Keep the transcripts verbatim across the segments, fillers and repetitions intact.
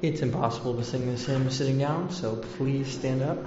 It's impossible to sing this hymn sitting down, so please stand up.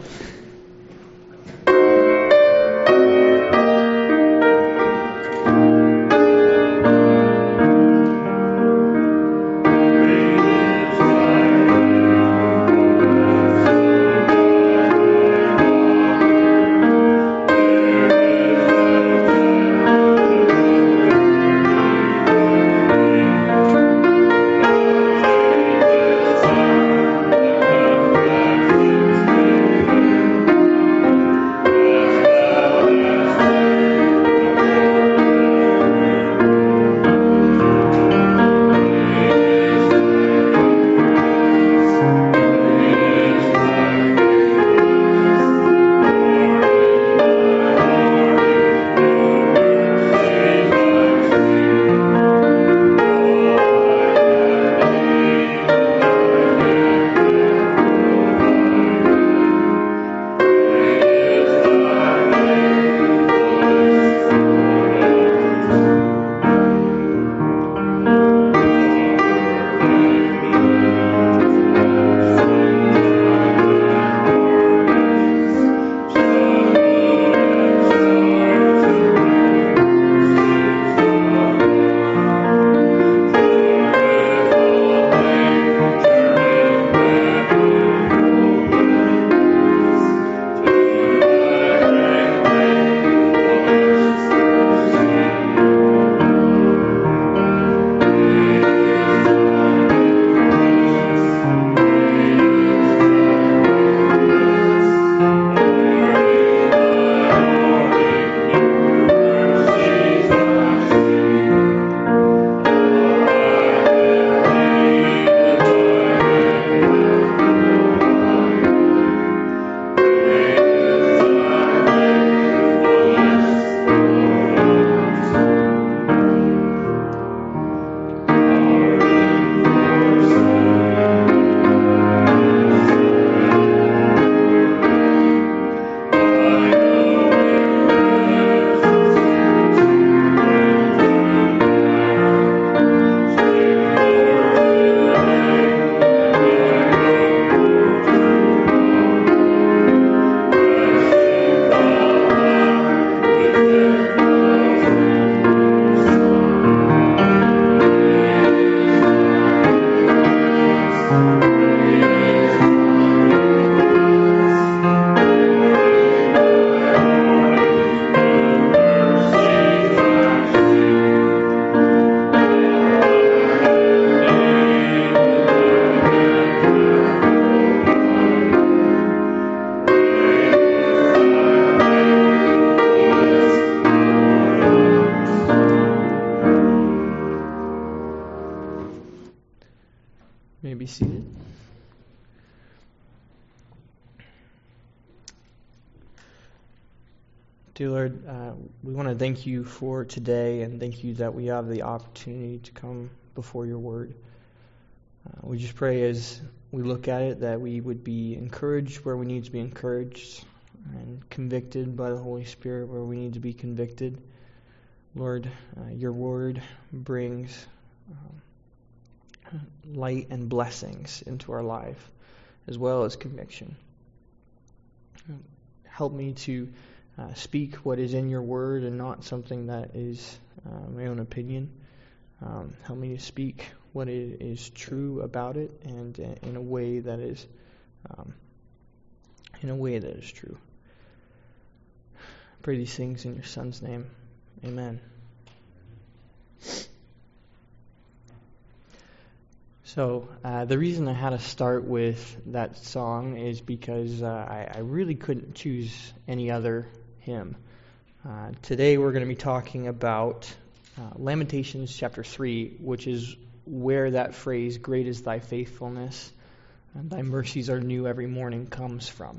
Be seated. Dear Lord, uh, we want to thank you for today and thank you that we have the opportunity to come before your word. Uh, we just pray as we look at it that we would be encouraged where we need to be encouraged and convicted by the Holy Spirit where we need to be convicted. Lord, uh, your word brings um, light and blessings into our life, as well as conviction. Help me to uh, speak what is in your word and not something that is uh, my own opinion. Um, help me to speak what is true about it, and uh, in a way that is, um, in a way that is true. I pray these things in your Son's name. Amen. So uh, the reason I had to start with that song is because uh, I, I really couldn't choose any other hymn. Uh, today we're going to be talking about uh, Lamentations chapter three, which is where that phrase, "Great is thy faithfulness, and thy mercies are new every morning," comes from.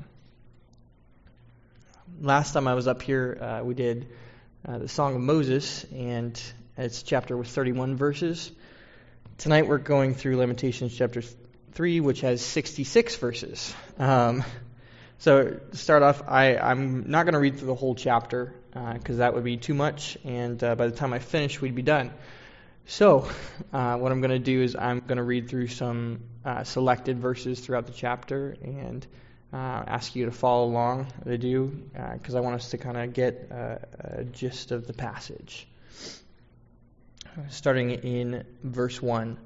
Last time I was up here, uh, we did uh, the Song of Moses, and its chapter was thirty-one verses. Tonight we're going through Lamentations chapter three, which has sixty-six verses. Um, so to start off, I, I'm not going to read through the whole chapter because uh, that would be too much, and uh, by the time I finish, we'd be done. So, uh, what I'm going to do is I'm going to read through some uh, selected verses throughout the chapter and uh, ask you to follow along as I do, because uh, I want us to kind of get uh, a gist of the passage. Starting in verse one.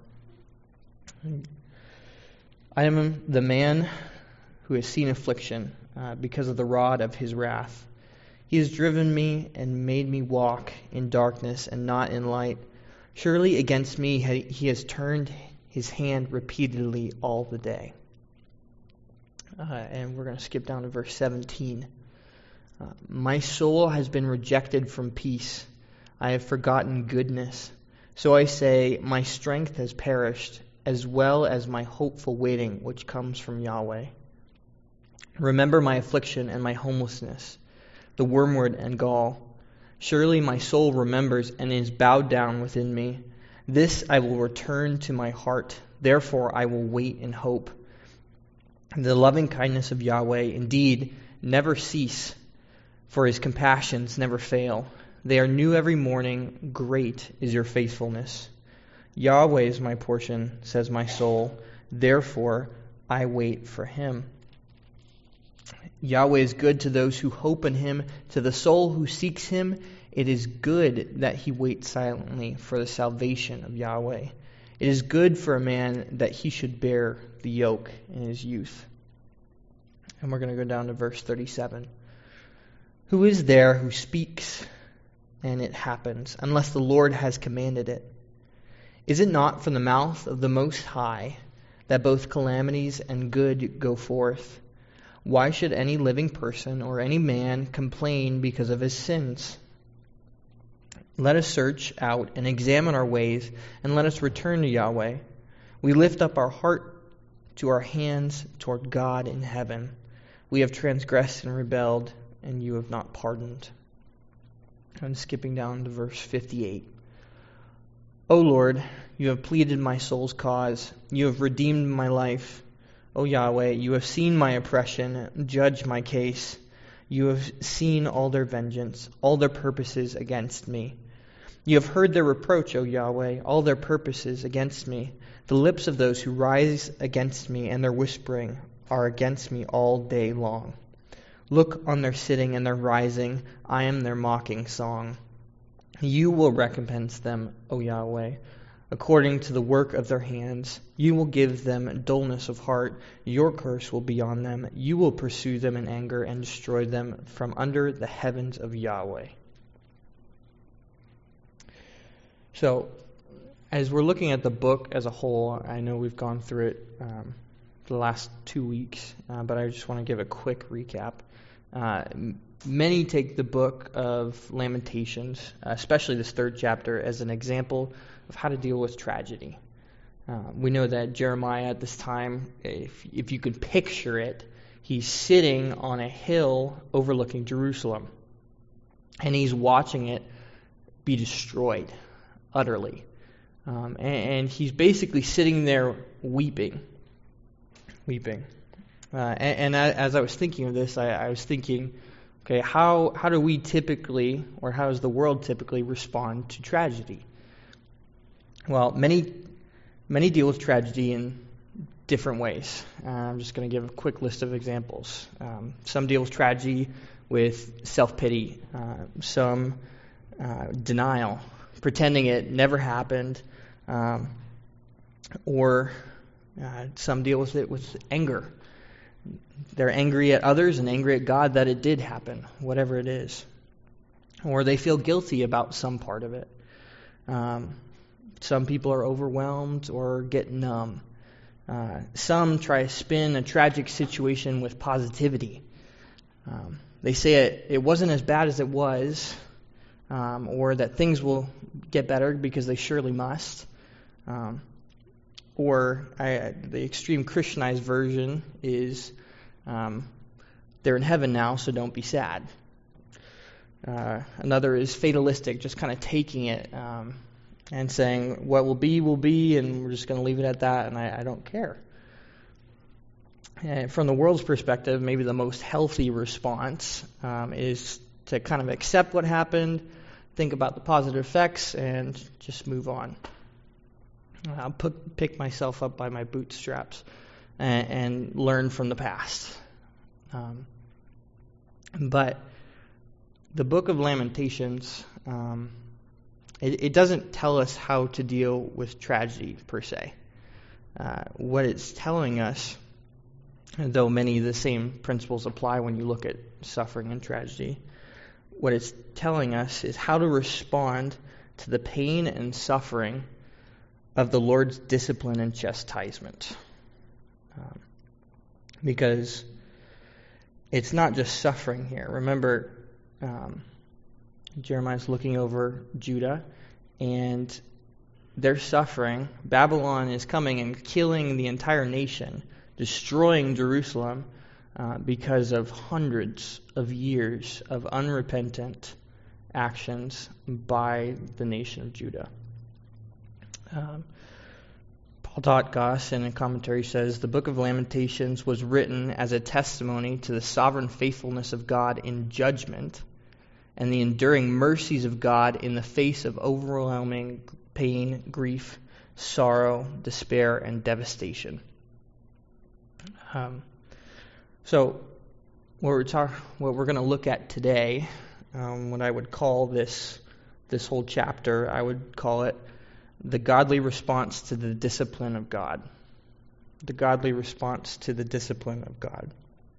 I am the man who has seen affliction uh, because of the rod of his wrath. He has driven me and made me walk in darkness and not in light. Surely against me he has turned his hand repeatedly all the day. Uh, and we're going to skip down to verse seventeen. Uh, My soul has been rejected from peace. I have forgotten goodness. So I say, my strength has perished, as well as my hopeful waiting, which comes from Yahweh. Remember my affliction and my homelessness, the wormwood and gall. Surely my soul remembers and is bowed down within me. This I will return to my heart. Therefore I will wait in hope. The loving kindness of Yahweh indeed never cease, for his compassions never fail. They are new every morning. Great is your faithfulness. Yahweh is my portion, says my soul. Therefore I wait for him. Yahweh is good to those who hope in him, to the soul who seeks him. It is good that he waits silently for the salvation of Yahweh. It is good for a man that he should bear the yoke in his youth. And we're going to go down to verse thirty-seven. Who is there who speaks, and it happens, unless the Lord has commanded it? Is it not from the mouth of the Most High that both calamities and good go forth? Why should any living person or any man complain because of his sins? Let us search out and examine our ways, and let us return to Yahweh. We lift up our heart to our hands toward God in heaven. We have transgressed and rebelled, and you have not pardoned. I'm skipping down to verse fifty-eight. O Lord, you have pleaded my soul's cause. You have redeemed my life. O Yahweh, you have seen my oppression. Judge my case. You have seen all their vengeance, all their purposes against me. You have heard their reproach, O Yahweh, all their purposes against me. The lips of those who rise against me and their whispering are against me all day long. Look on their sitting and their rising. I am their mocking song. You will recompense them, O Yahweh, according to the work of their hands. You will give them dullness of heart. Your curse will be on them. You will pursue them in anger and destroy them from under the heavens of Yahweh. So, as we're looking at the book as a whole, I know we've gone through it um, for the last two weeks, uh, but I just want to give a quick recap. Uh, many take the book of Lamentations, uh, especially this third chapter, as an example of how to deal with tragedy. Uh, we know that Jeremiah at this time, if, if you could picture it, he's sitting on a hill overlooking Jerusalem, and he's watching it be destroyed utterly. Um, and, and he's basically sitting there weeping. Weeping. Uh, and, and as I was thinking of this, I, I was thinking, okay, how, how do we typically, or how does the world typically respond to tragedy? Well, many many deal with tragedy in different ways. Uh, I'm just going to give a quick list of examples. Um, some deal with tragedy with self-pity. Uh, some uh, denial, pretending it never happened. Um, or uh, some deal with it with anger. They're angry at others and angry at God that it did happen, whatever it is. Or they feel guilty about some part of it. Um, some people are overwhelmed or get numb. Uh, some try to spin a tragic situation with positivity. Um, they say it, it wasn't as bad as it was, um, or that things will get better because they surely must. Um, or I, the extreme Christianized version is um, they're in heaven now, so don't be sad. Uh, another is fatalistic, just kind of taking it um, and saying what will be will be, and we're just going to leave it at that, and I, I don't care. And from the world's perspective, maybe the most healthy response um, is to kind of accept what happened, think about the positive effects and just move on. I'll put, pick myself up by my bootstraps and, and learn from the past. Um, but the book of Lamentations, um, it, it doesn't tell us how to deal with tragedy per se. Uh, what it's telling us, though many of the same principles apply when you look at suffering and tragedy, what it's telling us is how to respond to the pain and suffering of the Lord's discipline and chastisement. Um, because it's not just suffering here. Remember, um, Jeremiah's looking over Judah, and they're suffering. Babylon is coming and killing the entire nation, destroying Jerusalem uh, because of hundreds of years of unrepentant actions by the nation of Judah. Um, Paul Totgoss in a commentary says, the book of Lamentations was written as a testimony to the sovereign faithfulness of God in judgment and the enduring mercies of God in the face of overwhelming pain, grief, sorrow, despair, and devastation. Um, so, what we're talk- what we're going to look at today, um, what I would call this this whole chapter, I would call it the godly response to the discipline of God. The godly response to the discipline of God.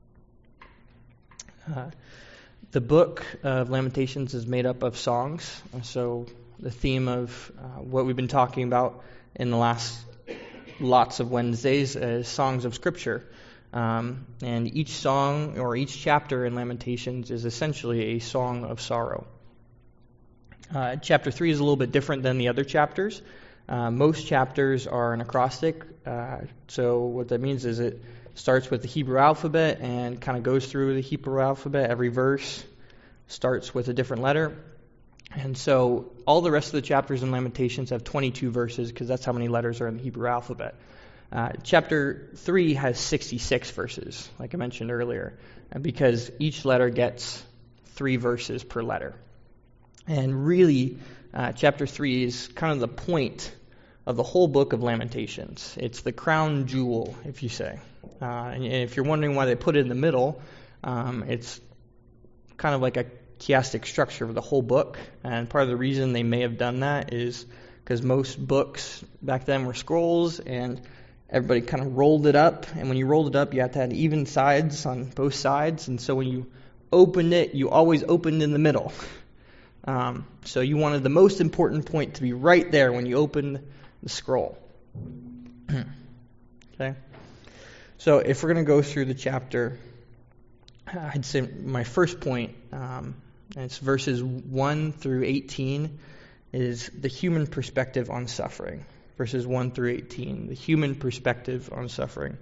Uh, the book of Lamentations is made up of songs, so the theme of uh, what we've been talking about in the last lots of Wednesdays is songs of Scripture. Um, and each song or each chapter in Lamentations is essentially a song of sorrow. Uh, chapter three is a little bit different than the other chapters. Uh, most chapters are an acrostic. Uh, so what that means is it starts with the Hebrew alphabet and kind of goes through the Hebrew alphabet. Every verse starts with a different letter. And so all the rest of the chapters in Lamentations have twenty-two verses because that's how many letters are in the Hebrew alphabet. Uh, chapter three has sixty-six verses, like I mentioned earlier, because each letter gets three verses per letter. And really, uh, chapter three is kind of the point of the whole book of Lamentations. It's the crown jewel, if you say. Uh, and if you're wondering why they put it in the middle, um, it's kind of like a chiastic structure of the whole book. And part of the reason they may have done that is because most books back then were scrolls, and everybody kind of rolled it up. And when you rolled it up, you had to have even sides on both sides. And so when you opened it, you always opened in the middle. Um, so you wanted the most important point to be right there when you opened the scroll. Okay? So if we're going to go through the chapter, I'd say my first point, um, and it's verses one through eighteen, is the human perspective on suffering. Verses one through eighteen, the human perspective on suffering.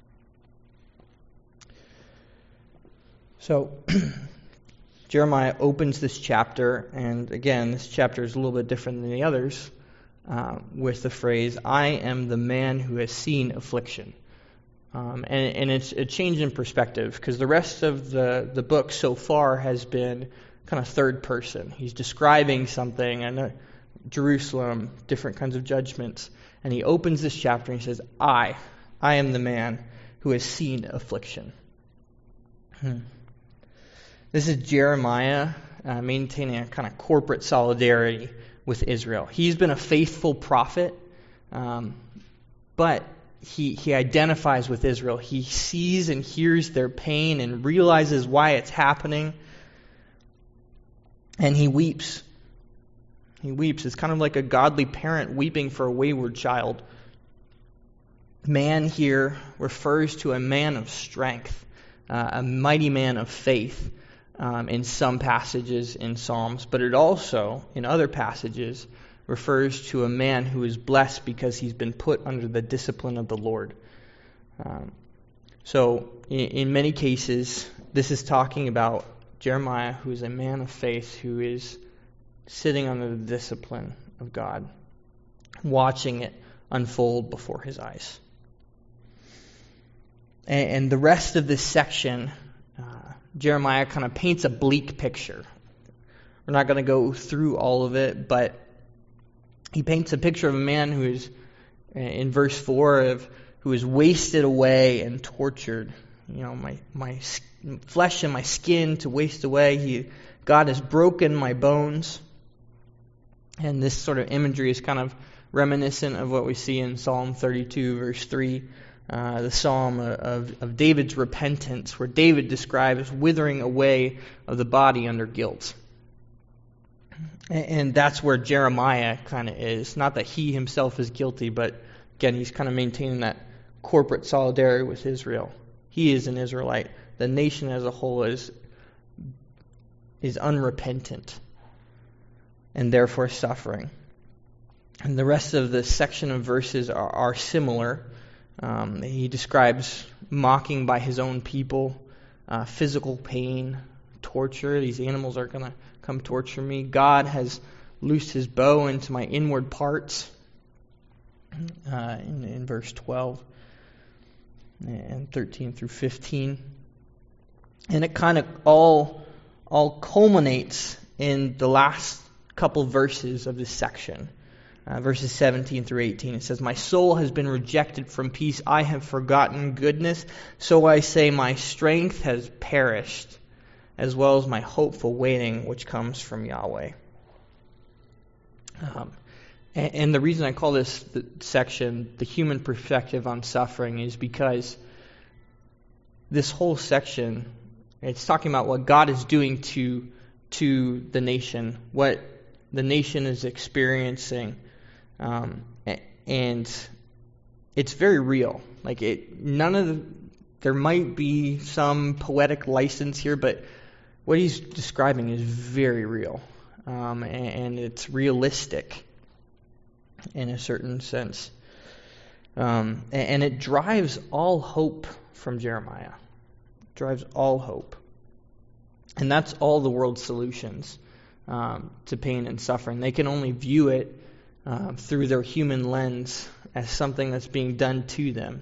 So, Jeremiah opens this chapter, and again, this chapter is a little bit different than the others, uh, with the phrase, I am the man who has seen affliction. Um, and, and it's a change in perspective, because the rest of the, the book so far has been kind of third person. He's describing something, and uh, Jerusalem, different kinds of judgments. And he opens this chapter and he says, I, I am the man who has seen affliction. Hmm. This is Jeremiah uh, maintaining a kind of corporate solidarity with Israel. He's been a faithful prophet, um, but he he identifies with Israel. He sees and hears their pain and realizes why it's happening, and he weeps. He weeps. It's kind of like a godly parent weeping for a wayward child. Man here refers to a man of strength, uh, a mighty man of faith. Um, in some passages in Psalms, but it also, in other passages, refers to a man who is blessed because he's been put under the discipline of the Lord. Um, so, in, in many cases, this is talking about Jeremiah, who is a man of faith, who is sitting under the discipline of God, watching it unfold before his eyes. And, and the rest of this section, uh, Jeremiah kind of paints a bleak picture. We're not going to go through all of it, but he paints a picture of a man who is, in verse four, of who is wasted away and tortured. You know, my my flesh and my skin to waste away. He, God has broken my bones. And this sort of imagery is kind of reminiscent of what we see in Psalm thirty-two, verse three, uh, the psalm of, of David's repentance, where David describes withering away of the body under guilt. And, and that's where Jeremiah kind of is. Not that he himself is guilty, but again, he's kind of maintaining that corporate solidarity with Israel. He is an Israelite. The nation as a whole is is unrepentant and therefore suffering. And the rest of the section of verses are, are similar. Um, he describes mocking by his own people, uh, physical pain, torture. These animals are going to come torture me. God has loosed his bow into my inward parts, uh, in, in verse twelve and thirteen through fifteen. And it kind of all, all culminates in the last couple verses of this section. Uh, verses seventeen through eighteen, it says, "My soul has been rejected from peace. I have forgotten goodness. So I say, my strength has perished, as well as my hopeful waiting, which comes from Yahweh." Um, and, and the reason I call this the section the human perspective on suffering is because this whole section, it's talking about what God is doing to to the nation, what the nation is experiencing. Um, and it's very real. Like it, none of the, there might be some poetic license here, but what he's describing is very real, um, and, and it's realistic in a certain sense, um, and, and it drives all hope from Jeremiah. It drives all hope, and that's all the world's solutions um, to pain and suffering. They can only view it Uh, through their human lens as something that's being done to them.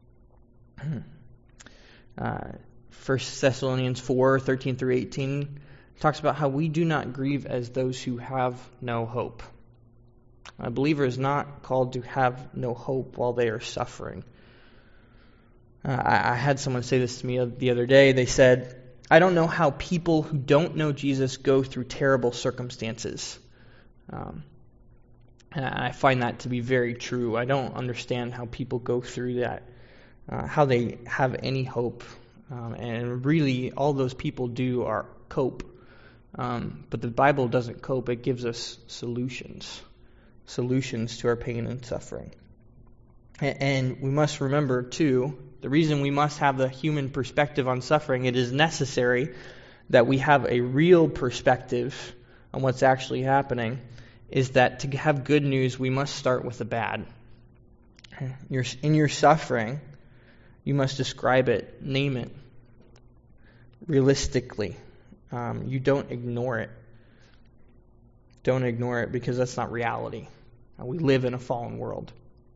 uh, First Thessalonians four, thirteen through eighteen talks about how we do not grieve as those who have no hope. A believer is not called to have no hope while they are suffering. Uh, I, I had someone say this to me the other day. They said, "I don't know how people who don't know Jesus go through terrible circumstances." Um, And I find that to be very true. I don't understand how people go through that, uh, how they have any hope. Um, and really, all those people do are cope. Um, but the Bible doesn't cope. It gives us solutions, solutions to our pain and suffering. And, and we must remember, too, the reason we must have the human perspective on suffering, it is necessary that we have a real perspective on what's actually happening, is that to have good news, we must start with the bad. You're, in your suffering, you must describe it, name it, realistically. Um, you don't ignore it. Don't ignore it, because that's not reality. We live in a fallen world.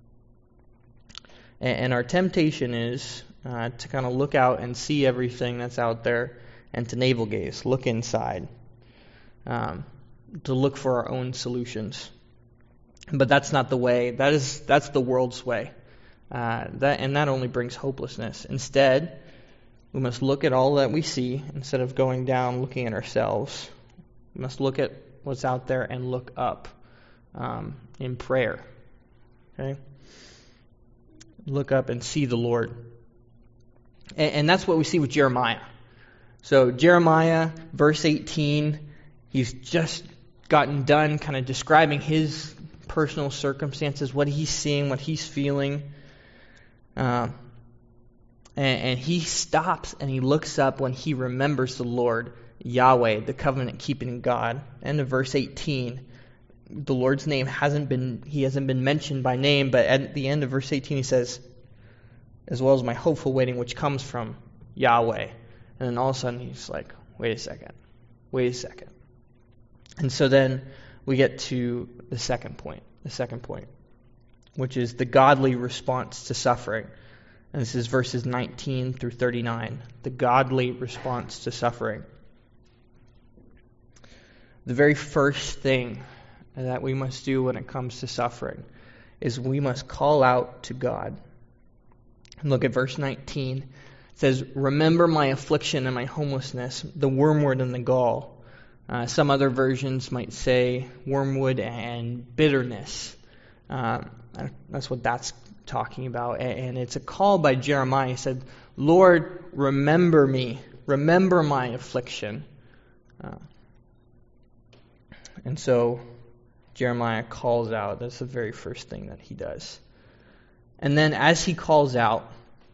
And, and our temptation is uh, to kind of look out and see everything that's out there and to navel gaze, look inside. Um to look for our own solutions. But that's not the way. That is that's the world's way. Uh, that and that only brings hopelessness. Instead, we must look at all that we see instead of going down looking at ourselves. We must look at what's out there and look up um, in prayer. Okay? Look up and see the Lord. And, and that's what we see with Jeremiah. So Jeremiah, verse eighteen, he's just gotten done kind of describing his personal circumstances, what he's seeing, what he's feeling. Uh, and, and he stops and he looks up when he remembers the Lord, Yahweh, the covenant-keeping God. End of verse eighteen. The Lord's name hasn't been, he hasn't been mentioned by name, but at the end of verse eighteen he says, "As well as my hopeful waiting, which comes from Yahweh." And then all of a sudden he's like, wait a second, wait a second. And so then we get to the second point, the second point, which is the godly response to suffering. And this is verses nineteen through thirty-nine, the godly response to suffering. the very first thing that we must do when it comes to suffering is we must call out to God. And look at verse nineteen. It says, "Remember my affliction and my homelessness, the wormwood and the gall." Uh, some other versions might say wormwood and bitterness. Uh, that's what that's talking about. And it's a call by Jeremiah. He said, "Lord, remember me. Remember my affliction." Uh, and so Jeremiah calls out. That's the very first thing that he does. And then as he calls out,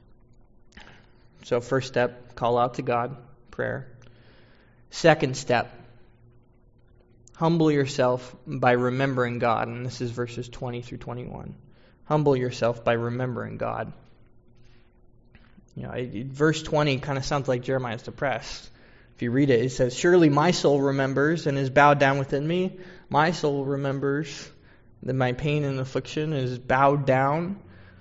so first step, call out to God, prayer. Second step, humble yourself by remembering God. And this is verses twenty through twenty-one. Humble yourself by remembering God. You know, it, verse twenty kind of sounds like Jeremiah's depressed. If you read it, it says, "Surely my soul remembers and is bowed down within me. My soul remembers that my pain and affliction is bowed down."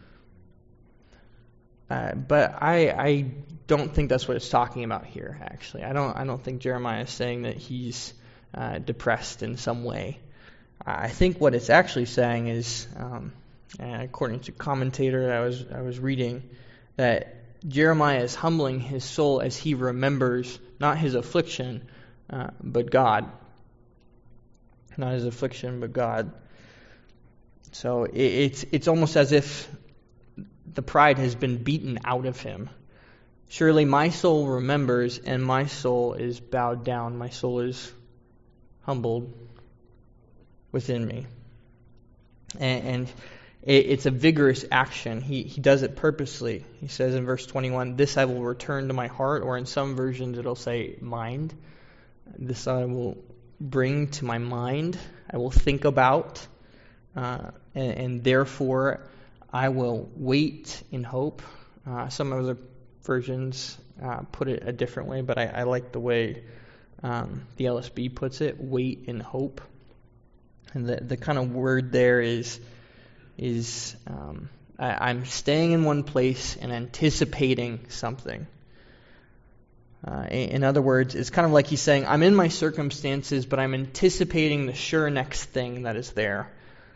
Uh, but I, I don't think that's what it's talking about here. Actually, I don't. I don't think Jeremiah is saying that he's uh, depressed in some way. I think what it's actually saying is, um, according to a commentator I was I was reading, that Jeremiah is humbling his soul as he remembers not his affliction, uh, but God. Not his affliction, but God. So it, it's it's almost as if the pride has been beaten out of him. Surely my soul remembers, and my soul is bowed down. My soul is humbled within me. And, and it, it's a vigorous action. He he does it purposely. He says in verse twenty-one, "This I will return to my heart," or in some versions it'll say mind. This I will bring to my mind. I will think about, uh, and, and therefore I will wait in hope. Uh, some other versions uh, put it a different way, but I, I like the way um, the L S B puts it, wait in hope. And the, the kind of word there is, is um, I, I'm staying in one place and anticipating something. Uh, in, in other words, it's kind of like he's saying, I'm in my circumstances, but I'm anticipating the sure next thing that is there.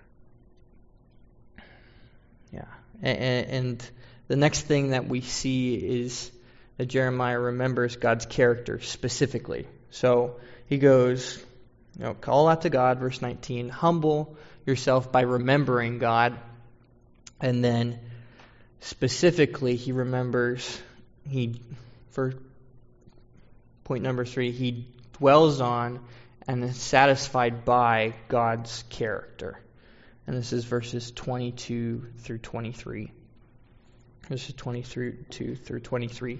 Yeah, and, and the next thing that we see is that Jeremiah remembers God's character specifically. So he goes, you know, call out to God, verse nineteen, humble yourself by remembering God. And then specifically he remembers, he, for point number three, he dwells on and is satisfied by God's character. And this is verses twenty-two through twenty-three. Verses twenty-two through twenty-three.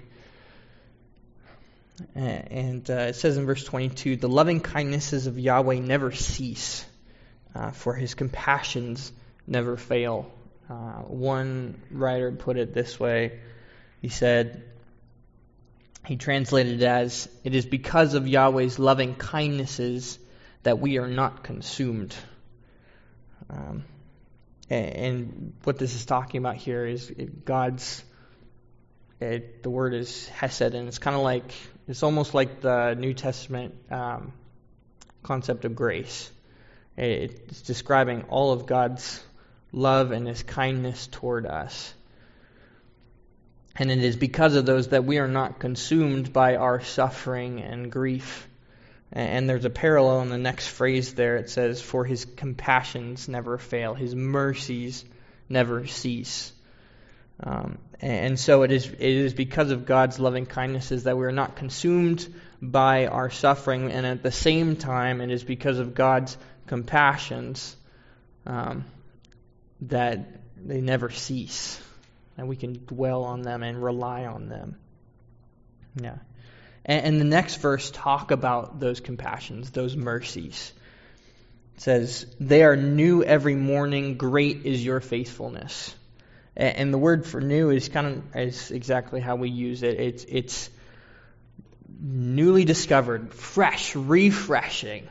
And uh, it says in verse twenty-two, "The loving kindnesses of Yahweh never cease, uh, for his compassions never fail." Uh, one writer put it this way. He said, he translated it as, "It is because of Yahweh's loving kindnesses that we are not consumed." Um, and, and what this is talking about here is God's, it, the word is hesed, and it's kind of like, it's almost like the New Testament um, concept of grace. It, it's describing all of God's love and his kindness toward us. And it is because of those that we are not consumed by our suffering and grief. And there's a parallel in the next phrase there. It says, "For his compassions never fail. His mercies never cease." Um, and so it is, it is because of God's loving kindnesses that we are not consumed by our suffering. And at the same time, it is because of God's compassions um, that they never cease. And we can dwell on them and rely on them. Yeah. And the next verse talk about those compassions, those mercies. It says, "They are new every morning. Great is your faithfulness." And the word for new is kind of is exactly how we use it. It's it's newly discovered, fresh, refreshing.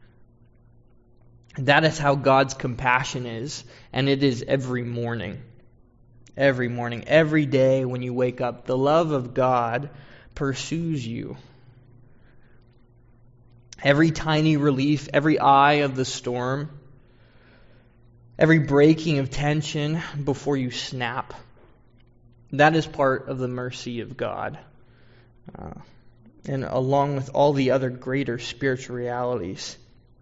That is how God's compassion is, and it is every morning. Every morning, every day when you wake up, the love of God pursues you. Every tiny relief, every eye of the storm, every breaking of tension before you snap, that is part of the mercy of God. Uh, and along with all the other greater spiritual realities.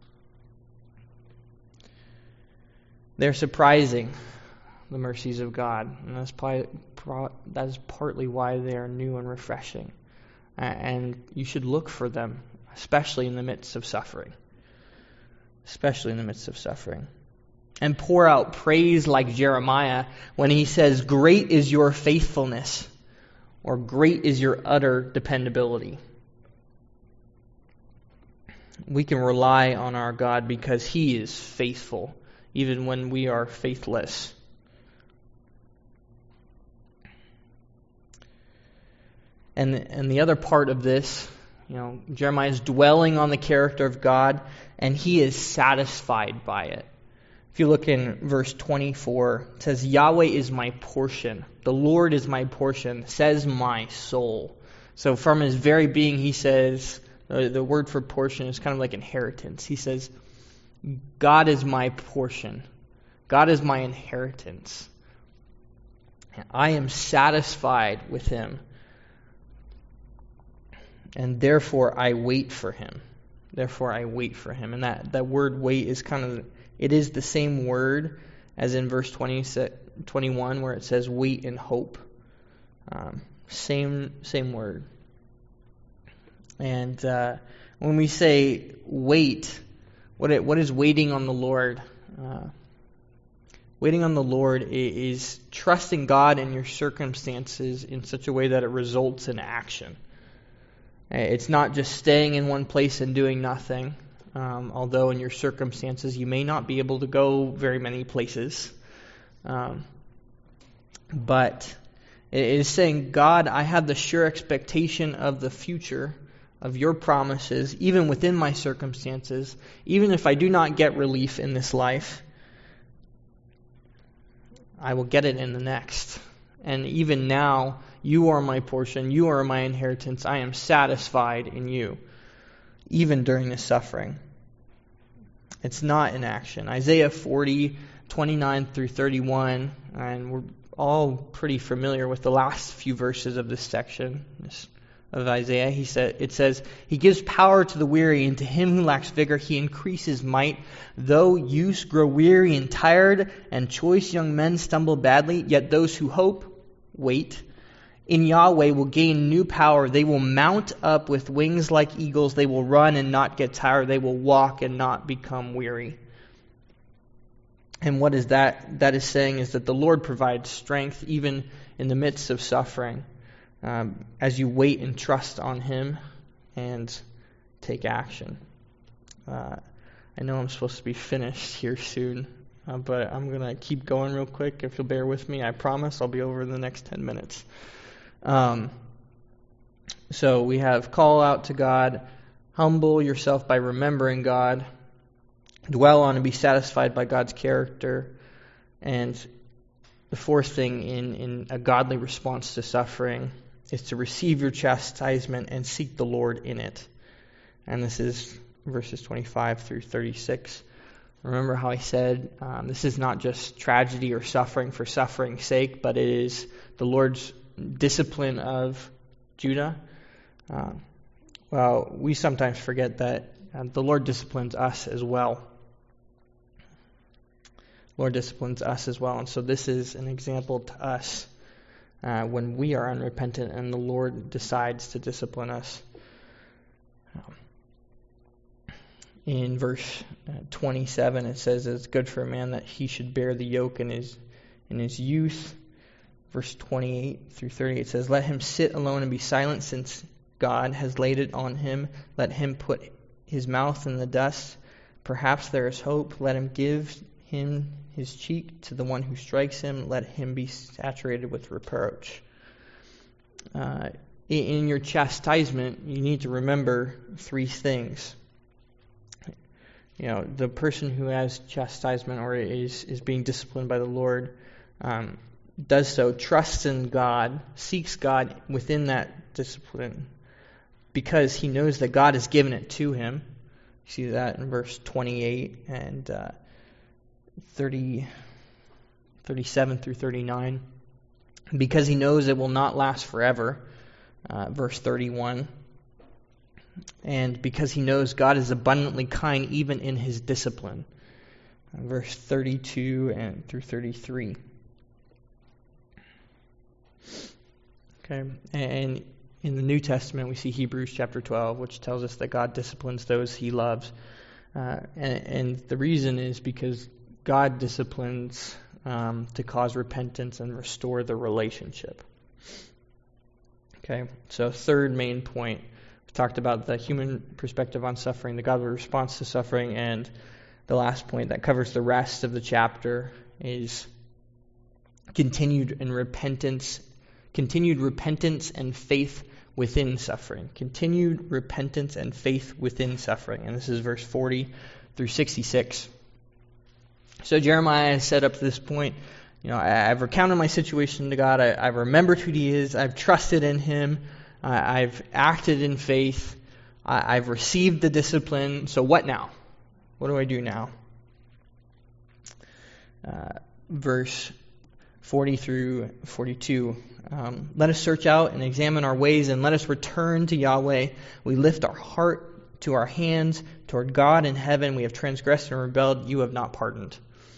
They're surprising, the mercies of God. And that's, probably, pro, that is partly why they are new and refreshing. Uh, and you should look for them, especially in the midst of suffering. Especially in the midst of suffering. And pour out praise like Jeremiah when he says, "Great is your faithfulness," or "Great is your utter dependability." We can rely on our God because He is faithful, even when we are faithless. And, and the other part of this, you know, Jeremiah is dwelling on the character of God, and he is satisfied by it. If you look in verse twenty-four, it says, "Yahweh is my portion. The Lord is my portion, says my soul." So from his very being, he says, uh, the word for portion is kind of like inheritance. He says, God is my portion. God is my inheritance. I am satisfied with Him. And therefore I wait for Him. Therefore I wait for Him. And that, that word wait is kind of, it is the same word as in verse twenty, twenty-one where it says wait and hope. Um, same same word. And uh, when we say wait, what it, what is waiting on the Lord? Uh, waiting on the Lord is, is trusting God in your circumstances in such a way that it results in action. It's not just staying in one place and doing nothing, um, although in your circumstances you may not be able to go very many places. Um, but it is saying, God, I have the sure expectation of the future, of your promises, even within my circumstances, even if I do not get relief in this life, I will get it in the next. And even now, you are my portion, you are my inheritance, I am satisfied in you, even during this suffering. It's not in action. Isaiah forty, twenty-nine through thirty-one, and we're all pretty familiar with the last few verses of this section of Isaiah. He said, it says, "He gives power to the weary, and to him who lacks vigor he increases might. Though youths grow weary and tired, and choice young men stumble badly, yet those who hope, wait, in Yahweh will gain new power. They will mount up with wings like eagles. They will run and not get tired. They will walk and not become weary." And what is that? That is saying is that the Lord provides strength even in the midst of suffering. Um, as you wait and trust on Him and take action. Uh, I know I'm supposed to be finished here soon, uh, but I'm going to keep going real quick. If you'll bear with me, I promise I'll be over in the next ten minutes. Um, so we have call out to God, humble yourself by remembering God, dwell on and be satisfied by God's character, and the fourth thing in, in a godly response to suffering is to receive your chastisement and seek the Lord in it. And this is verses twenty-five through thirty-six. Remember how I said um, this is not just tragedy or suffering for suffering's sake, but it is the Lord's discipline of Judah. Uh, well, we sometimes forget that uh, the Lord disciplines us as well. Lord disciplines us as well. And so this is an example to us uh, when we are unrepentant and the Lord decides to discipline us. Um, in verse uh, twenty-seven, it says it's good for a man that he should bear the yoke in his in his youth. Verse twenty-eight through thirty, it says, "Let him sit alone and be silent, since God has laid it on him. Let him put his mouth in the dust. Perhaps there is hope. Let him give him his cheek to the one who strikes him. Let him be saturated with reproach." Uh, in your chastisement, you need to remember three things. You know, the person who has chastisement or is, is being disciplined by the Lord um, does so, trusts in God, seeks God within that discipline because he knows that God has given it to him. You see that in verse twenty-eight and uh, thirty, thirty-seven through thirty-nine. Because he knows it will not last forever, uh, verse thirty-one. And because he knows God is abundantly kind even in his discipline, uh, verse thirty-two and through thirty-three. Okay, and in the New Testament we see Hebrews chapter twelve, which tells us that God disciplines those he loves. Uh, and, and the reason is because God disciplines um, to cause repentance and restore the relationship. Okay, so third main point. We talked about the human perspective on suffering, the godly response to suffering, and the last point that covers the rest of the chapter is continued in repentance, continued repentance and faith within suffering. Continued repentance and faith within suffering. And this is verse forty through sixty-six. So Jeremiah has said up to this point, you know, I, I've recounted my situation to God. I, I've remembered who He is. I've trusted in Him. I, I've acted in faith. I, I've received the discipline. So what now? What do I do now? Uh, verse forty through forty-two. Um, let us search out and examine our ways, and let us return to Yahweh. We lift our heart to our hands toward God in heaven. We have transgressed and rebelled. You have not pardoned.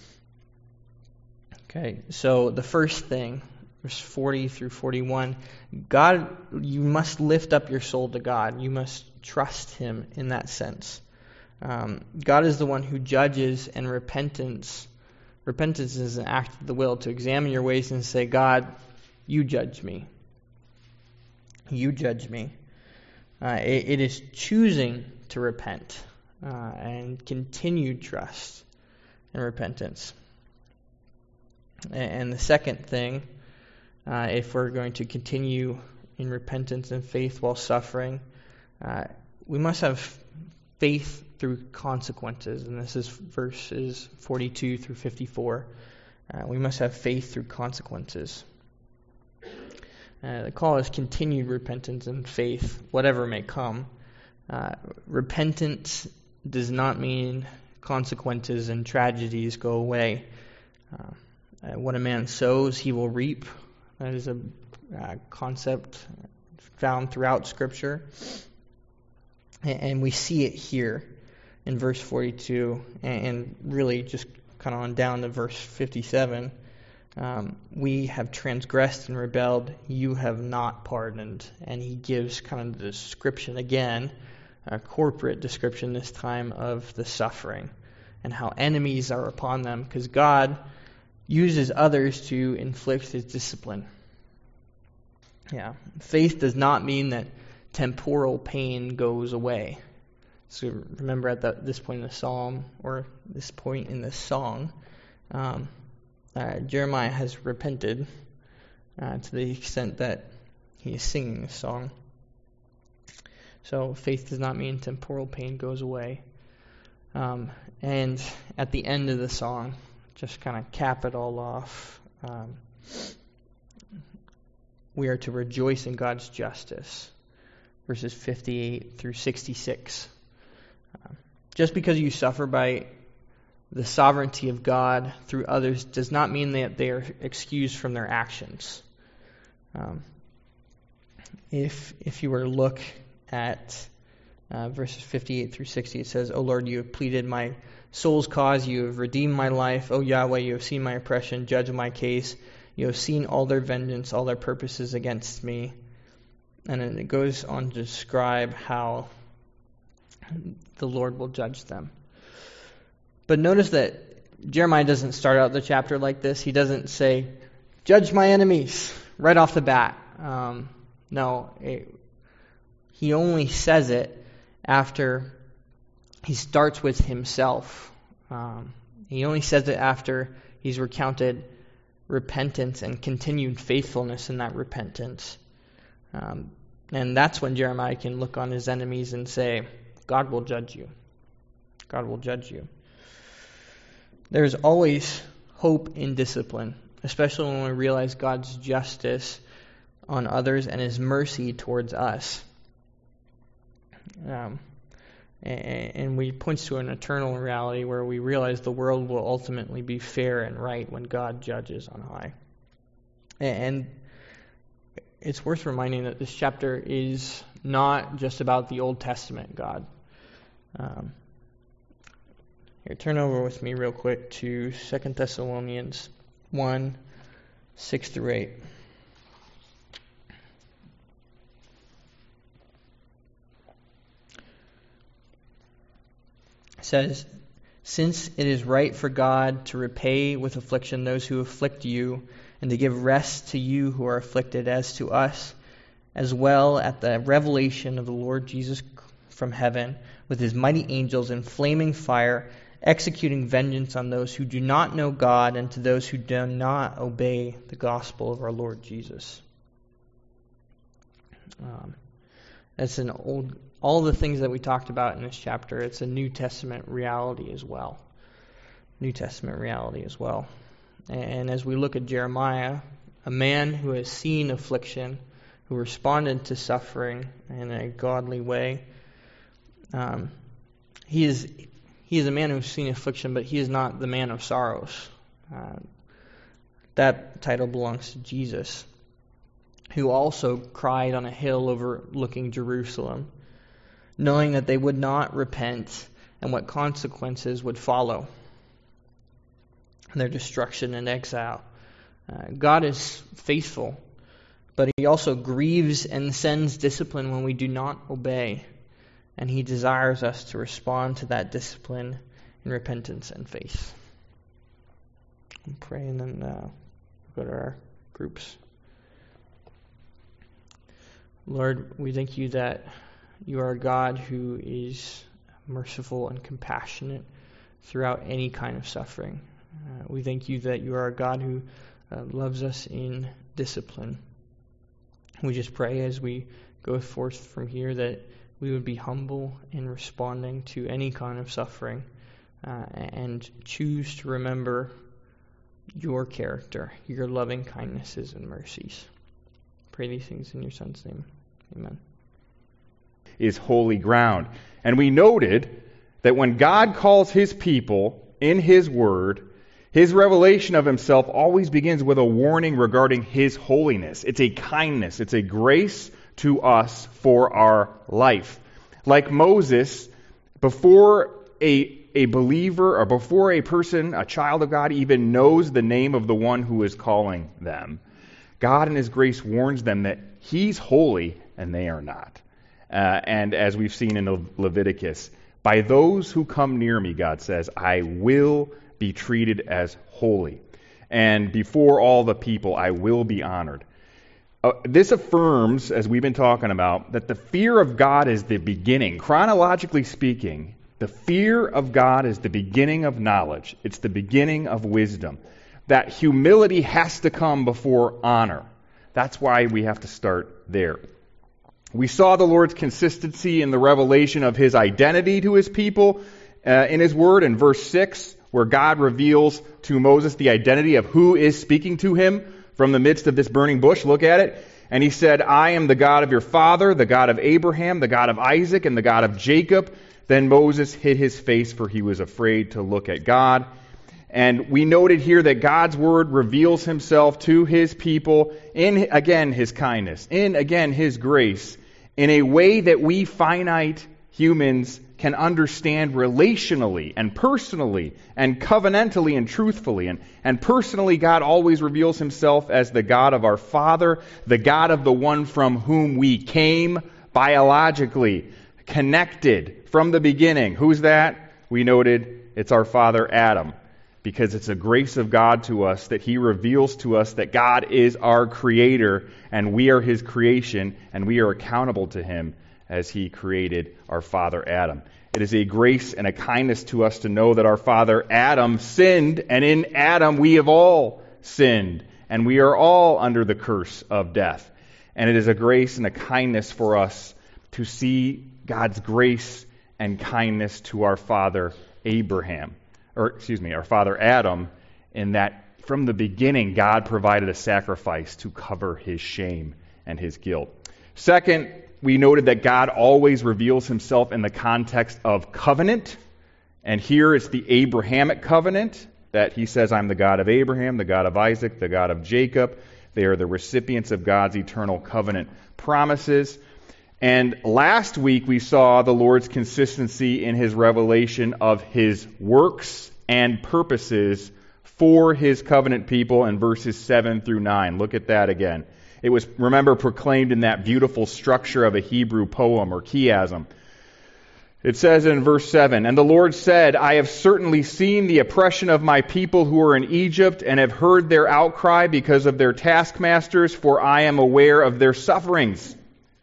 Okay, so the first thing, verse forty through forty-one, God, you must lift up your soul to God. You must trust Him in that sense. Um, God is the one who judges, and repentance Repentance is an act of the will to examine your ways and say, God, you judge me. You judge me. Uh, it, it is choosing to repent uh, and continued trust and repentance. And, and the second thing, uh, if we're going to continue in repentance and faith while suffering, uh, we must have faith through consequences, and this is verses forty-two through fifty-four. Uh, we must have faith through consequences. Uh, the call is continued repentance and faith, whatever may come. Uh, repentance does not mean consequences and tragedies go away. Uh, uh, what a man sows, he will reap. That is a uh, concept found throughout Scripture. And, and we see it here in verse forty-two, and, and really just kind of on down to verse fifty-seven. Um, we have transgressed and rebelled, you have not pardoned. And he gives kind of the description again, a corporate description this time of the suffering and how enemies are upon them, because God uses others to inflict His discipline. Yeah, faith does not mean that temporal pain goes away. So remember at the, this point in the psalm, or this point in the song, um, uh, Jeremiah has repented uh, to the extent that he is singing this song. So faith does not mean temporal pain goes away. Um, and at the end of the song, just kind of cap it all off, um, we are to rejoice in God's justice. Verses fifty-eight through sixty-six. Uh, just because you suffer by the sovereignty of God through others does not mean that they are excused from their actions. Um, if if you were to look at uh, verses fifty-eight through sixty, it says, O Lord, you have pleaded my soul's cause, you have redeemed my life. O Yahweh, you have seen my oppression, judge my case. You have seen all their vengeance, all their purposes against me. And then it goes on to describe how the Lord will judge them. But notice that Jeremiah doesn't start out the chapter like this. He doesn't say, judge my enemies, right off the bat. Um, no, it, he only says it after he starts with himself. Um, he only says it after he's recounted repentance and continued faithfulness in that repentance. Um, and that's when Jeremiah can look on his enemies and say, God will judge you. God will judge you. There's always hope in discipline, especially when we realize God's justice on others and His mercy towards us. Um, And we points to an eternal reality where we realize the world will ultimately be fair and right when God judges on high. And it's worth reminding that this chapter is not just about the Old Testament God. Um, here, turn over with me real quick to Second Thessalonians one, six through eight. It says, "Since it is right for God to repay with affliction those who afflict you, and to give rest to you who are afflicted, as to us, as well at the revelation of the Lord Jesus from heaven, with his mighty angels in flaming fire, executing vengeance on those who do not know God, and to those who do not obey the gospel of our Lord Jesus." Um, that's an old... All the things that we talked about in this chapter, it's a New Testament reality as well. New Testament reality as well. And as we look at Jeremiah, a man who has seen affliction, who responded to suffering in a godly way, um, he is he is a man who's seen affliction, but he is not the man of sorrows. Uh, that title belongs to Jesus, who also cried on a hill overlooking Jerusalem, knowing that they would not repent and what consequences would follow, their destruction and exile. Uh, God is faithful, but he also grieves and sends discipline when we do not obey, and he desires us to respond to that discipline in repentance and faith. I'm praying, and uh, we'll go to our groups. Lord, we thank you that you are a God who is merciful and compassionate throughout any kind of suffering. Uh, we thank you that you are a God who uh, loves us in discipline. We just pray as we go forth from here that we would be humble in responding to any kind of suffering uh, and choose to remember your character, your loving kindnesses and mercies. Pray these things in your Son's name. Amen. Is holy ground. And we noted that when God calls his people in his word, his revelation of himself always begins with a warning regarding his holiness. It's a kindness. It's a grace to us for our life. Like Moses, before a, a believer or before a person, a child of God, even knows the name of the one who is calling them, God in his grace warns them that he's holy and they are not. Uh, and as we've seen in Le- Leviticus, by those who come near me, God says, I will be treated as holy. And before all the people, I will be honored. Uh, this affirms, as we've been talking about, that the fear of God is the beginning. Chronologically speaking, the fear of God is the beginning of knowledge. It's the beginning of wisdom. That humility has to come before honor. That's why we have to start there. We saw the Lord's consistency in the revelation of his identity to his people uh, in his word in verse six, where God reveals to Moses the identity of who is speaking to him from the midst of this burning bush. Look at it. And he said, I am the God of your father, the God of Abraham, the God of Isaac, and the God of Jacob. Then Moses hid his face, for he was afraid to look at God. And we noted here that God's word reveals himself to his people in, again, his kindness, in, again, his grace, in a way that we finite humans can understand relationally and personally and covenantally and truthfully. And, and personally, God always reveals himself as the God of our Father, the God of the one from whom we came biologically, connected from the beginning. Who's that? We noted it's our father Adam, because it's a grace of God to us that he reveals to us that God is our creator and we are his creation and we are accountable to him as he created our father Adam. It is a grace and a kindness to us to know that our father Adam sinned, and in Adam we have all sinned, and we are all under the curse of death. And it is a grace and a kindness for us to see God's grace and kindness to our father Abraham. Or, excuse me, our father Adam, in that from the beginning God provided a sacrifice to cover his shame and his guilt. Second, we noted that God always reveals himself in the context of covenant. And here it's the Abrahamic covenant that he says, I'm the God of Abraham, the God of Isaac, the God of Jacob. They are the recipients of God's eternal covenant promises. And last week we saw the Lord's consistency in his revelation of his works and purposes for his covenant people in verses seven through nine. Look at that again. It was, remember, proclaimed in that beautiful structure of a Hebrew poem or chiasm. It says in verse seven, And the Lord said, I have certainly seen the oppression of my people who are in Egypt, and have heard their outcry because of their taskmasters, for I am aware of their sufferings.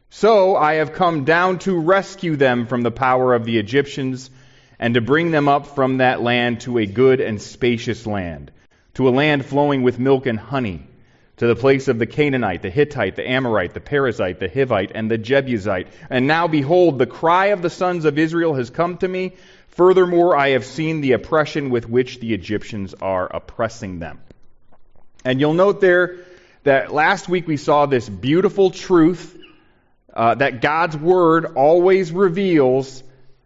So I have come down to rescue them from the power of the Egyptians, and to bring them up from that land to a good and spacious land, to a land flowing with milk and honey, to the place of the Canaanite, the Hittite, the Amorite, the Perizzite, the Hivite, and the Jebusite. And now behold, the cry of the sons of Israel has come to me. Furthermore, I have seen the oppression with which the Egyptians are oppressing them. And you'll note there that last week we saw this beautiful truth uh, that God's Word always reveals,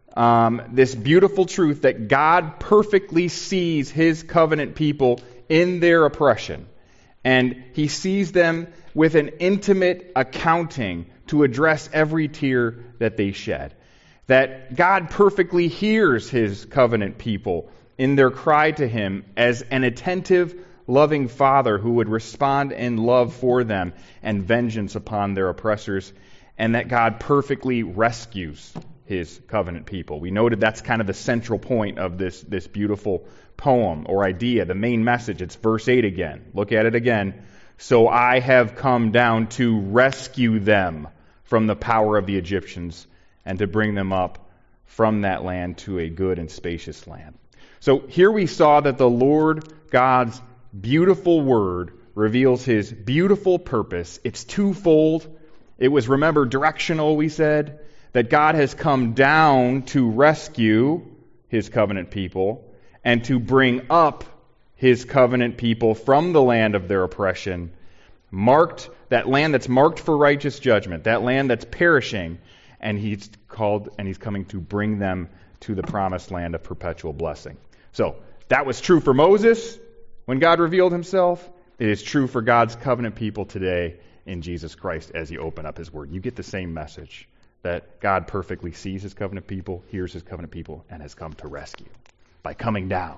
um, this beautiful truth that God perfectly sees his covenant people in their oppression. And he sees them with an intimate accounting to address every tear that they shed. That God perfectly hears his covenant people in their cry to him as an attentive, loving Father who would respond in love for them and vengeance upon their oppressors. And that God perfectly rescues his covenant people. We noted that's kind of the central point of this, this beautiful poem or idea, the main message. It's verse eight again. Look at it again. So I have come down to rescue them from the power of the Egyptians and to bring them up from that land to a good and spacious land. So here we saw that the Lord God's beautiful word reveals his beautiful purpose. It's twofold. It was, remember, directional, we said, that God has come down to rescue his covenant people and to bring up his covenant people from the land of their oppression, marked, that land that's marked for righteous judgment, that land that's perishing, and he's called and he's coming to bring them to the promised land of perpetual blessing. So that was true for Moses when God revealed himself. It is true for God's covenant people today in Jesus Christ as he opened up his word. You get the same message, that God perfectly sees his covenant people, hears his covenant people, and has come to rescue by coming down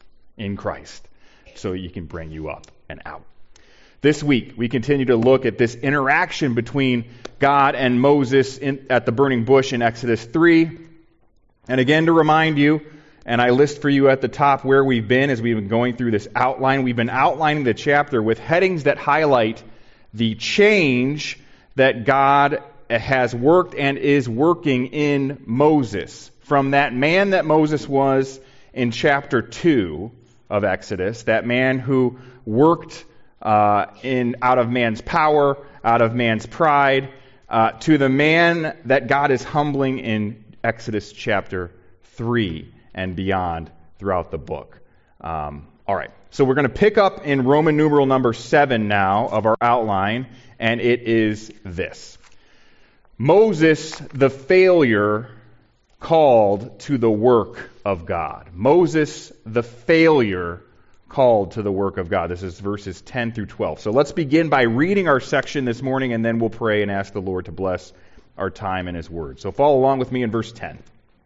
in Christ so he can bring you up and out. This week, we continue to look at this interaction between God and Moses in, at the burning bush in Exodus three. And again, to remind you, and I list for you at the top where we've been as we've been going through this outline. We've been outlining the chapter with headings that highlight the change that God has worked and is working in Moses. From that man that Moses was in chapter two of Exodus, that man who worked uh, in out of man's power, out of man's pride, uh, to the man that God is humbling in Exodus chapter three and beyond throughout the book. Um, all right, so we're going to pick up in Roman numeral number seven now of our outline, and it is this. Moses, the failure, called to the work of God. Moses, the failure, called to the work of God. This is verses ten through twelve. So let's begin by reading our section this morning, and then we'll pray and ask the Lord to bless our time in his word. So follow along with me in verse ten.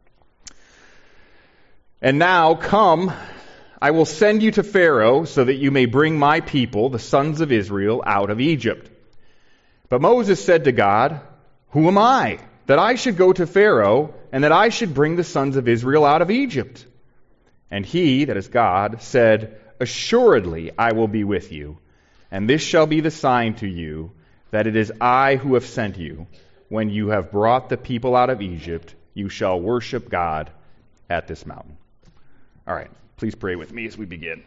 And now, come, I will send you to Pharaoh so that you may bring my people, the sons of Israel, out of Egypt. But Moses said to God, Who am I, that I should go to Pharaoh, and that I should bring the sons of Israel out of Egypt? And he, that is God, said, Assuredly I will be with you, and this shall be the sign to you, that it is I who have sent you. When you have brought the people out of Egypt, you shall worship God at this mountain. All right, please pray with me as we begin.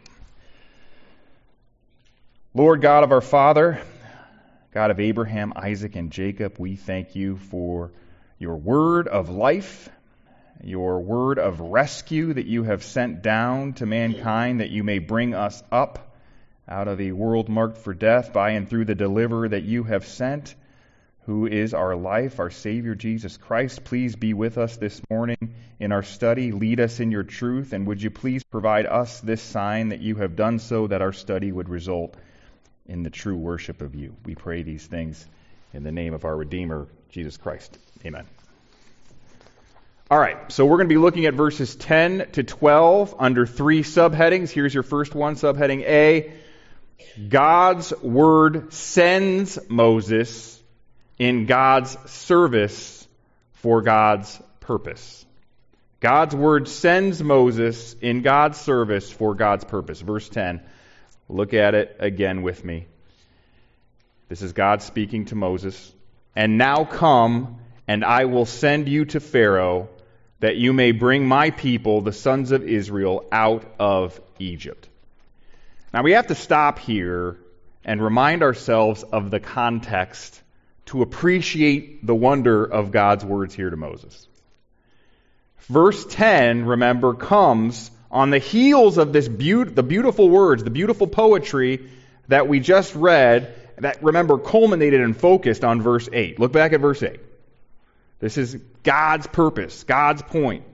Lord God of our Father, God of Abraham, Isaac, and Jacob, we thank you for your word of life, your word of rescue that you have sent down to mankind, that you may bring us up out of a world marked for death by and through the deliverer that you have sent, who is our life, our Savior, Jesus Christ. Please be with us this morning in our study. Lead us in your truth, and would you please provide us this sign that you have done so that our study would result in the true worship of you. We pray these things in the name of our Redeemer, Jesus Christ. Amen. All right, so we're going to be looking at verses ten to twelve under three subheadings. Here's your first one, subheading A. God's word sends Moses in God's service for God's purpose. God's word sends Moses in God's service for God's purpose. Verse ten. Look at it again with me. This is God speaking to Moses. And now come, and I will send you to Pharaoh, that you may bring my people, the sons of Israel, out of Egypt. Now we have to stop here and remind ourselves of the context to appreciate the wonder of God's words here to Moses. Verse ten, remember, comes on the heels of this be- the beautiful words, the beautiful poetry that we just read, that, remember, culminated and focused on verse eight. Look back at verse eight. This is God's purpose, God's point.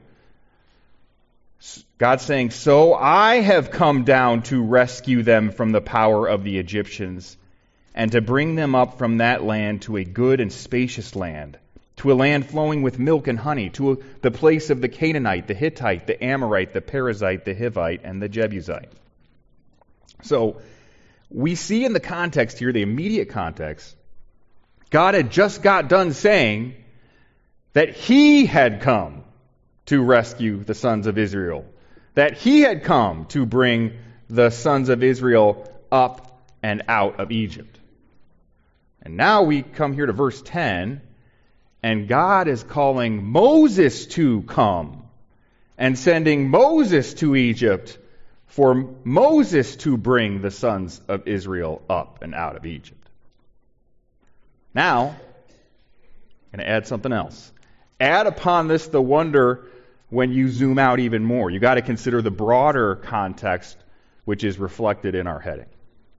God's saying, so I have come down to rescue them from the power of the Egyptians and to bring them up from that land to a good and spacious land, to a land flowing with milk and honey, to a, the place of the Canaanite, the Hittite, the Amorite, the Perizzite, the Hivite, and the Jebusite. So we see in the context here, the immediate context, God had just got done saying that He had come to rescue the sons of Israel, that He had come to bring the sons of Israel up and out of Egypt. And now we come here to verse ten, and God is calling Moses to come and sending Moses to Egypt for Moses to bring the sons of Israel up and out of Egypt. Now, I'm going to add something else. Add upon this the wonder when you zoom out even more. You've got to consider the broader context which is reflected in our heading.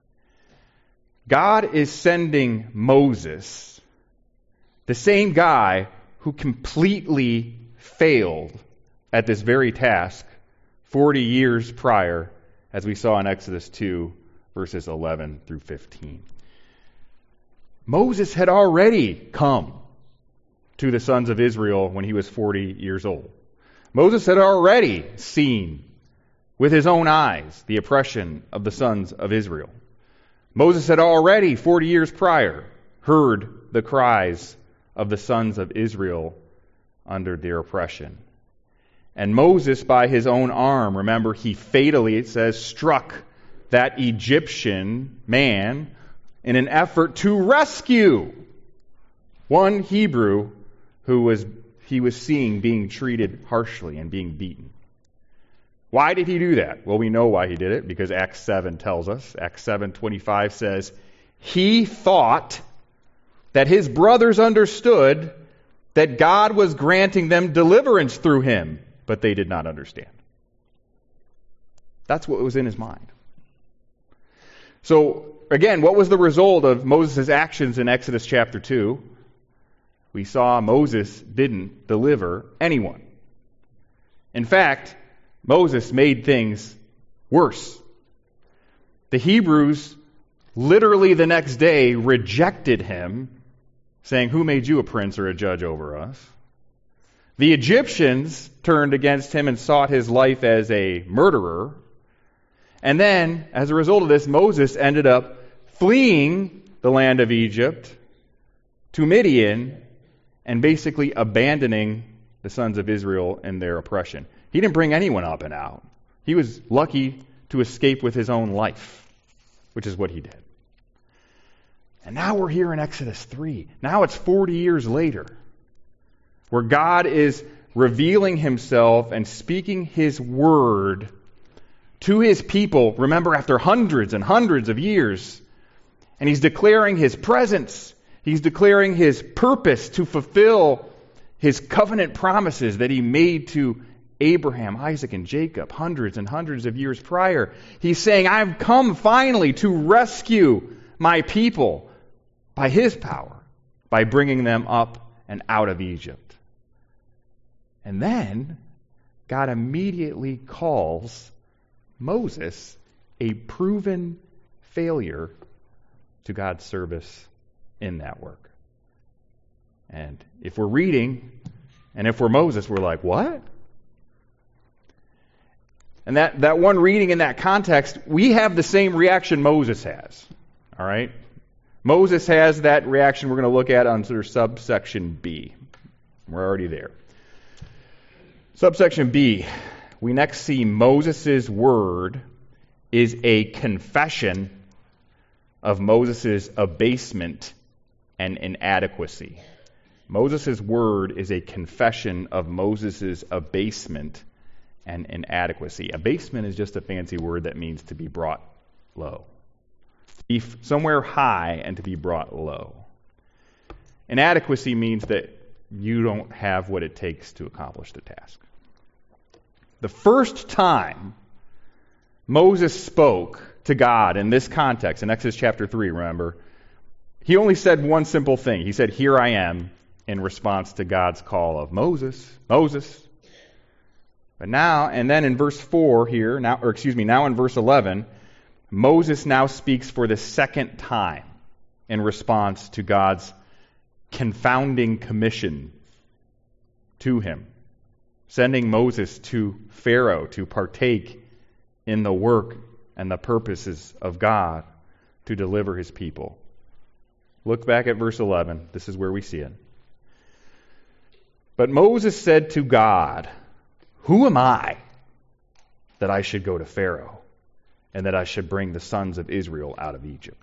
God is sending Moses, the same guy who completely failed at this very task forty years prior, as we saw in Exodus two, verses eleven through fifteen. Moses had already come to the sons of Israel when he was forty years old. Moses had already seen with his own eyes the oppression of the sons of Israel. Moses had already, forty years prior, heard the cries of the sons of Israel under their oppression. And Moses, by his own arm, remember, he fatally, it says, struck that Egyptian man in an effort to rescue one Hebrew who was he was seeing being treated harshly and being beaten. Why did he do that? Well, we know why he did it, because Acts seven tells us. Acts seven twenty-five says, he thought that his brothers understood that God was granting them deliverance through him, but they did not understand. That's what was in his mind. So, again, what was the result of Moses' actions in Exodus chapter two? We saw Moses didn't deliver anyone. In fact, Moses made things worse. The Hebrews literally the next day rejected him, saying, who made you a prince or a judge over us? The Egyptians turned against him and sought his life as a murderer. And then, as a result of this, Moses ended up fleeing the land of Egypt to Midian and basically abandoning the sons of Israel in their oppression. He didn't bring anyone up and out. He was lucky to escape with his own life, which is what he did. And now we're here in Exodus three. Now it's forty years later, where God is revealing himself and speaking his word to his people, remember, after hundreds and hundreds of years. And he's declaring his presence. He's declaring his purpose to fulfill his covenant promises that he made to Abraham, Isaac, and Jacob hundreds and hundreds of years prior. He's saying, I've come finally to rescue my people by his power, by bringing them up and out of Egypt. And then God immediately calls Moses a proven failure to God's service in that work. And if we're reading, and if we're Moses, we're like, what? And that, that one reading in that context, we have the same reaction Moses has. All right? Moses has that reaction we're going to look at under subsection B. We're already there. Subsection B, we next see Moses' word is a confession of Moses' abasement and inadequacy. Moses' word is a confession of Moses' abasement and inadequacy. Abasement is just a fancy word that means to be brought low. To be somewhere high and to be brought low. Inadequacy means that you don't have what it takes to accomplish the task. The first time Moses spoke to God in this context, in Exodus chapter three, remember, he only said one simple thing. He said, "Here I am," in response to God's call of Moses, Moses. But now, and then in verse four here, now, or excuse me, now in verse eleven, Moses now speaks for the second time in response to God's confounding commission to him, sending Moses to Pharaoh to partake in the work and the purposes of God to deliver his people. Look back at verse eleven. This is where we see it. But Moses said to God, "Who am I that I should go to Pharaoh and that I should bring the sons of Israel out of Egypt?"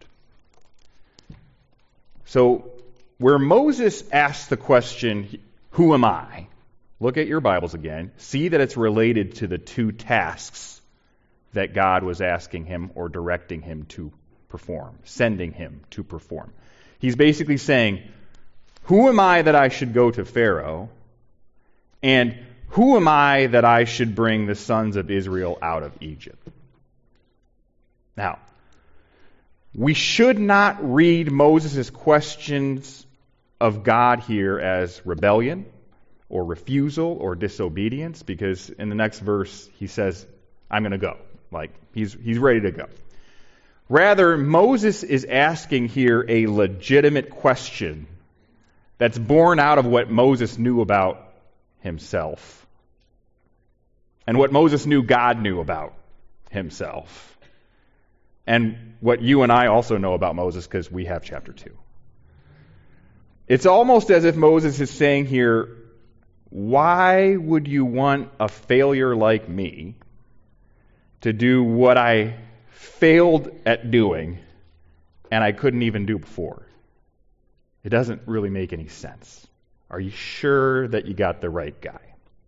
So, where Moses asks the question, "Who am I?" Look at your Bibles again. See that it's related to the two tasks that God was asking him or directing him to perform, sending him to perform. He's basically saying, who am I that I should go to Pharaoh? And who am I that I should bring the sons of Israel out of Egypt? Now, we should not read Moses' questions of God here as rebellion or refusal or disobedience, because in the next verse he says, I'm going to go. Like, he's he's ready to go. Rather, Moses is asking here a legitimate question that's born out of what Moses knew about himself and what Moses knew God knew about himself and what you and I also know about Moses because we have chapter two. It's almost as if Moses is saying here, why would you want a failure like me to do what I failed at doing and I couldn't even do before? It doesn't really make any sense. Are you sure that you got the right guy?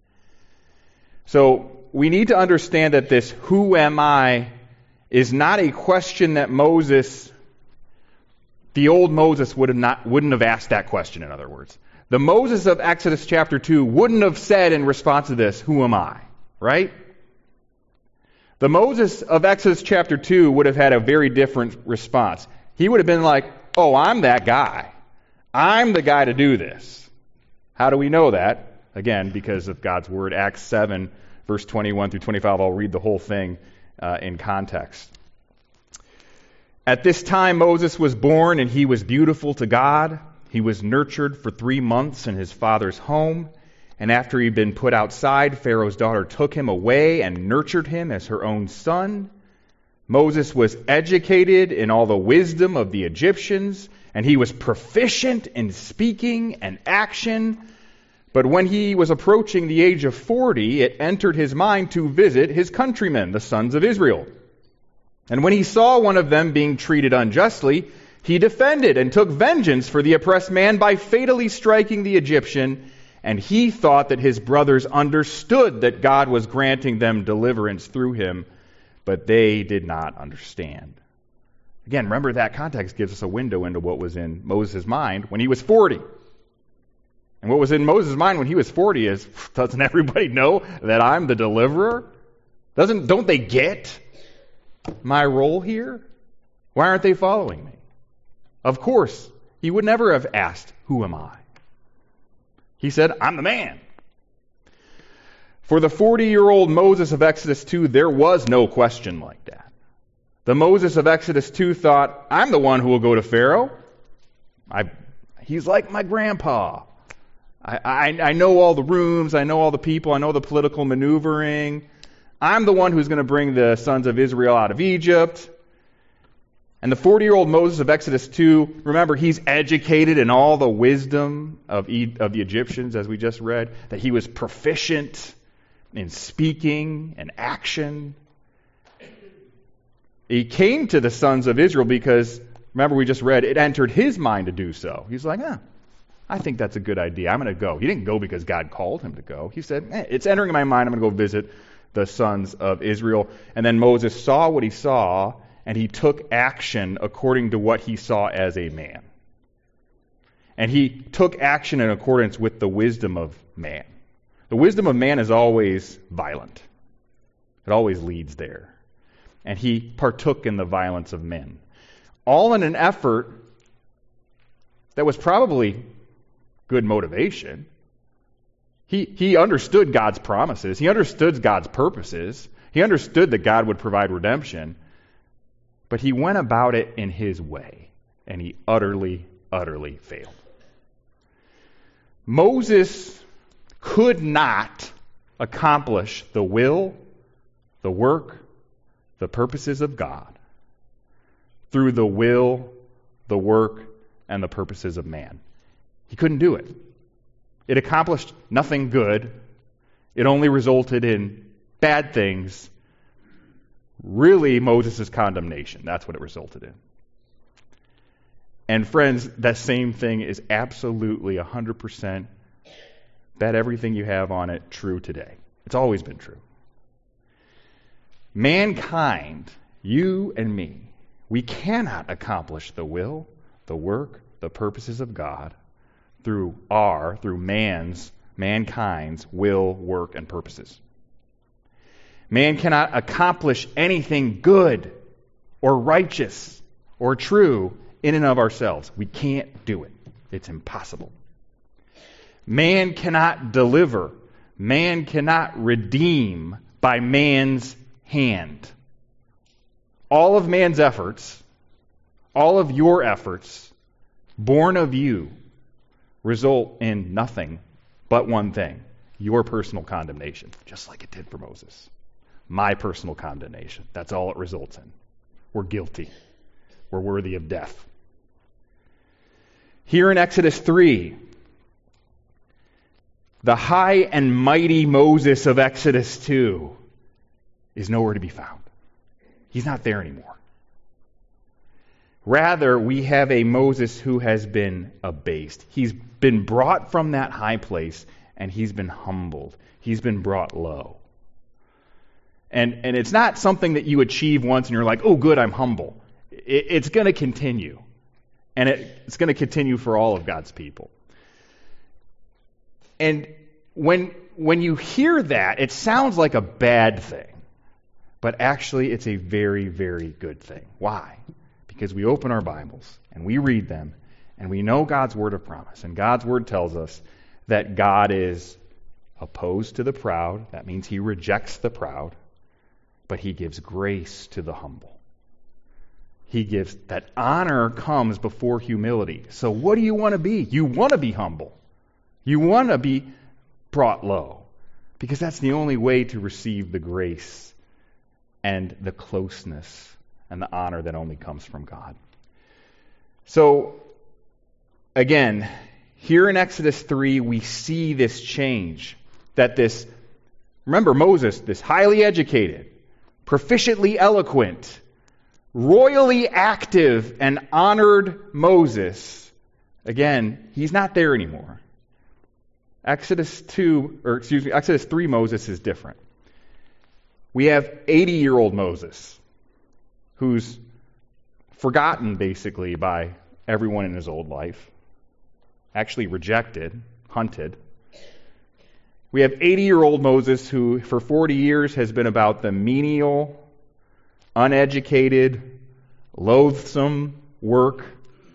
So we need to understand that this who am I is not a question that Moses, the old Moses would have not wouldn't have asked that question, in other words. The Moses of Exodus chapter two wouldn't have said in response to this, who am I? Right? The Moses of Exodus chapter two would have had a very different response. He would have been like, oh, I'm that guy. I'm the guy to do this. How do we know that? Again, because of God's word, Acts seven, verse twenty-one through twenty-five. I'll read the whole thing uh, in context. At this time, Moses was born, and he was beautiful to God. He was nurtured for three months in his father's home. And after he'd been put outside, Pharaoh's daughter took him away and nurtured him as her own son. Moses was educated in all the wisdom of the Egyptians, and he was proficient in speaking and action. But when he was approaching the age of forty, it entered his mind to visit his countrymen, the sons of Israel. And when he saw one of them being treated unjustly, he defended and took vengeance for the oppressed man by fatally striking the Egyptian, and he thought that his brothers understood that God was granting them deliverance through him, but they did not understand. Again, remember that context gives us a window into what was in Moses' mind when he was forty. And what was in Moses' mind when he was forty is, doesn't everybody know that I'm the deliverer? Doesn't don't they get my role here? Why aren't they following me? Of course, He would never have asked, "Who am I?" He said, "I'm the man." For the forty-year-old Moses of Exodus two, there was no question like that. The Moses of Exodus two thought, "I'm the one who will go to Pharaoh. I, he's like my grandpa. I, I, I know all the rooms, I know all the people, I know the political maneuvering. I'm the one who's going to bring the sons of Israel out of Egypt." And the forty-year-old Moses of Exodus two, remember, he's educated in all the wisdom of, e- of the Egyptians, as we just read, that he was proficient in speaking and action. He came to the sons of Israel because, remember we just read, it entered his mind to do so. He's like, "Ah, I think that's a good idea. I'm going to go." He didn't go because God called him to go. He said, eh, it's entering my mind. I'm going to go visit the sons of Israel. And then Moses saw what he saw, and he took action according to what he saw as a man. And he took action in accordance with the wisdom of man. The wisdom of man is always violent. It always leads there. And he partook in the violence of men. All in an effort that was probably good motivation. He, he understood God's promises. He understood God's purposes. He understood that God would provide redemption. But he went about it in his way. And he utterly, utterly failed. Moses could not accomplish the will, the work, the purposes of God through the will, the work, and the purposes of man. He couldn't do it. It accomplished nothing good. It only resulted in bad things. Really, Moses' condemnation. That's what it resulted in. And friends, that same thing is absolutely one hundred percent, bet everything you have on it, true today. It's always been true. Mankind, you and me, we cannot accomplish the will, the work, the purposes of God through our, through man's, mankind's will, work, and purposes. Man cannot accomplish anything good or righteous or true in and of ourselves. We can't do it. It's impossible. Man cannot deliver. Man cannot redeem by man's hand. All of man's efforts, all of your efforts, born of you, result in nothing but one thing: your personal condemnation, just like it did for Moses. My personal condemnation. That's all it results in. We're guilty. We're worthy of death. Here in Exodus three, the high and mighty Moses of Exodus two is nowhere to be found. He's not there anymore. Rather, we have a Moses who has been abased. He's been brought from that high place, and he's been humbled. He's been brought low. And, and it's not something that you achieve once and you're like, "Oh, good, I'm humble." It, it's going to continue. And it, it's going to continue for all of God's people. And when, when you hear that, it sounds like a bad thing. But actually, it's a very, very good thing. Why? Because we open our Bibles and we read them and we know God's word of promise. And God's word tells us that God is opposed to the proud. That means he rejects the proud. But he gives grace to the humble. He gives, that honor comes before humility. So what do you want to be? You want to be humble. You want to be brought low. Because that's the only way to receive the grace and the closeness and the honor that only comes from God. So, again, here in Exodus three, we see this change. That this, remember Moses, this highly educated, proficiently eloquent, royally active and honored Moses, again, he's not there anymore. Exodus two, or excuse me, Exodus three Moses is different. We have eighty-year-old Moses, who's forgotten basically by everyone in his old life, actually rejected, hunted. We have eighty-year-old Moses who for forty years has been about the menial, uneducated, loathsome work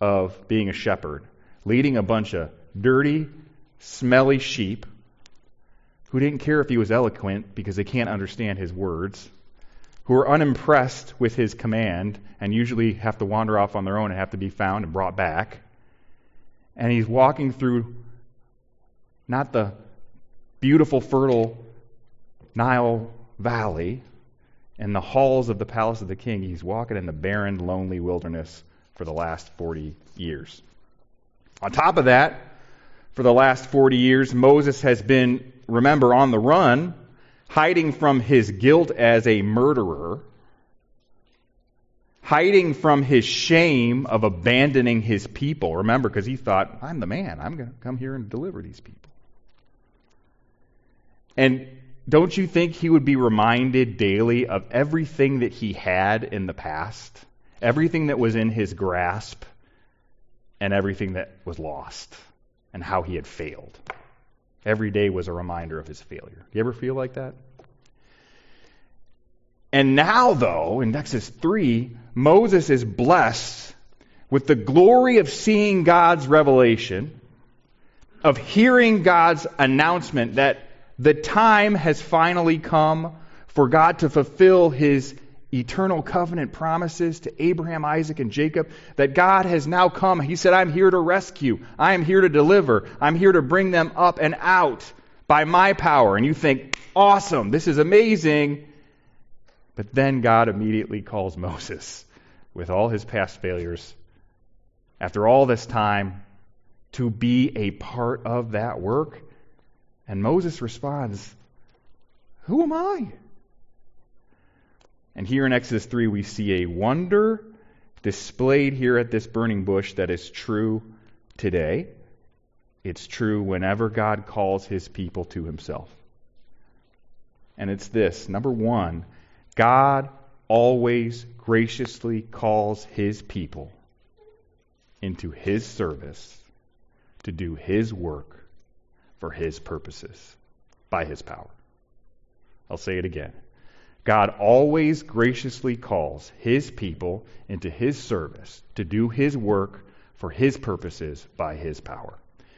of being a shepherd, leading a bunch of dirty, smelly sheep who didn't care if he was eloquent because they can't understand his words, who are unimpressed with his command and usually have to wander off on their own and have to be found and brought back. And he's walking through not the beautiful, fertile Nile Valley and the halls of the palace of the king. He's walking in the barren, lonely wilderness for the last forty years. On top of that, for the last forty years, Moses has been, remember, on the run, hiding from his guilt as a murderer, hiding from his shame of abandoning his people. Remember, because he thought, I'm the man. I'm going to come here and deliver these people. And don't you think he would be reminded daily of everything that he had in the past, everything that was in his grasp, and everything that was lost, and how he had failed? Every day was a reminder of his failure. You ever feel like that? And now, though, in Exodus three, Moses is blessed with the glory of seeing God's revelation, of hearing God's announcement that the time has finally come for God to fulfill his eternal covenant promises to Abraham, Isaac, and Jacob, that God has now come. He said, I'm here to rescue. I am here to deliver. I'm here to bring them up and out by my power. And you think, awesome, this is amazing. But then God immediately calls Moses, with all his past failures, after all this time, to be a part of that work. And Moses responds, who am I? And here in Exodus three, we see a wonder displayed here at this burning bush that is true today. It's true whenever God calls his people to himself. And it's this. Number one, God always graciously calls his people into his service to do his work for his purposes by his power. I'll say it again. God always graciously calls his people into his service to do his work for his purposes by his power.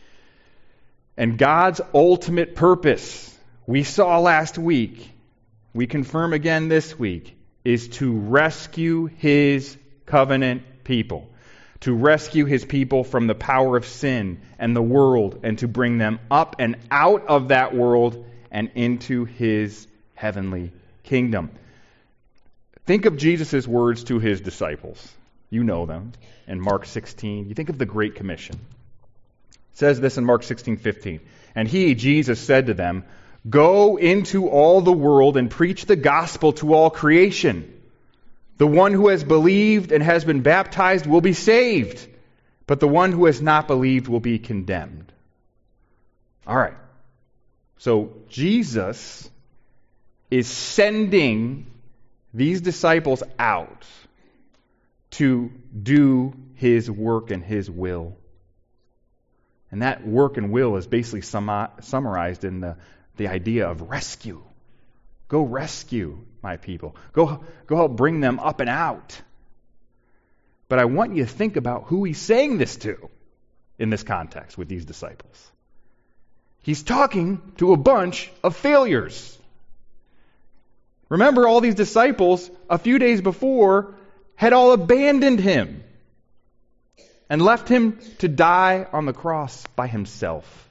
And God's ultimate purpose, we saw last week, we confirm again this week, is to rescue his covenant people. To rescue his people from the power of sin and the world, and to bring them up and out of that world and into his heavenly kingdom. Think of Jesus' words to his disciples. You know them in Mark sixteen. You think of the Great Commission. It says this in Mark sixteen fifteen. And he, Jesus, said to them, go into all the world and preach the gospel to all creation. The one who has believed and has been baptized will be saved, but the one who has not believed will be condemned. All right. So Jesus is sending these disciples out to do his work and his will. And that work and will is basically sum- summarized in the, the idea of rescue. Go rescue my people. Go, go help bring them up and out. But I want you to think about who he's saying this to in this context with these disciples. He's talking to a bunch of failures. Remember, all these disciples, a few days before, had all abandoned him and left him to die on the cross by himself.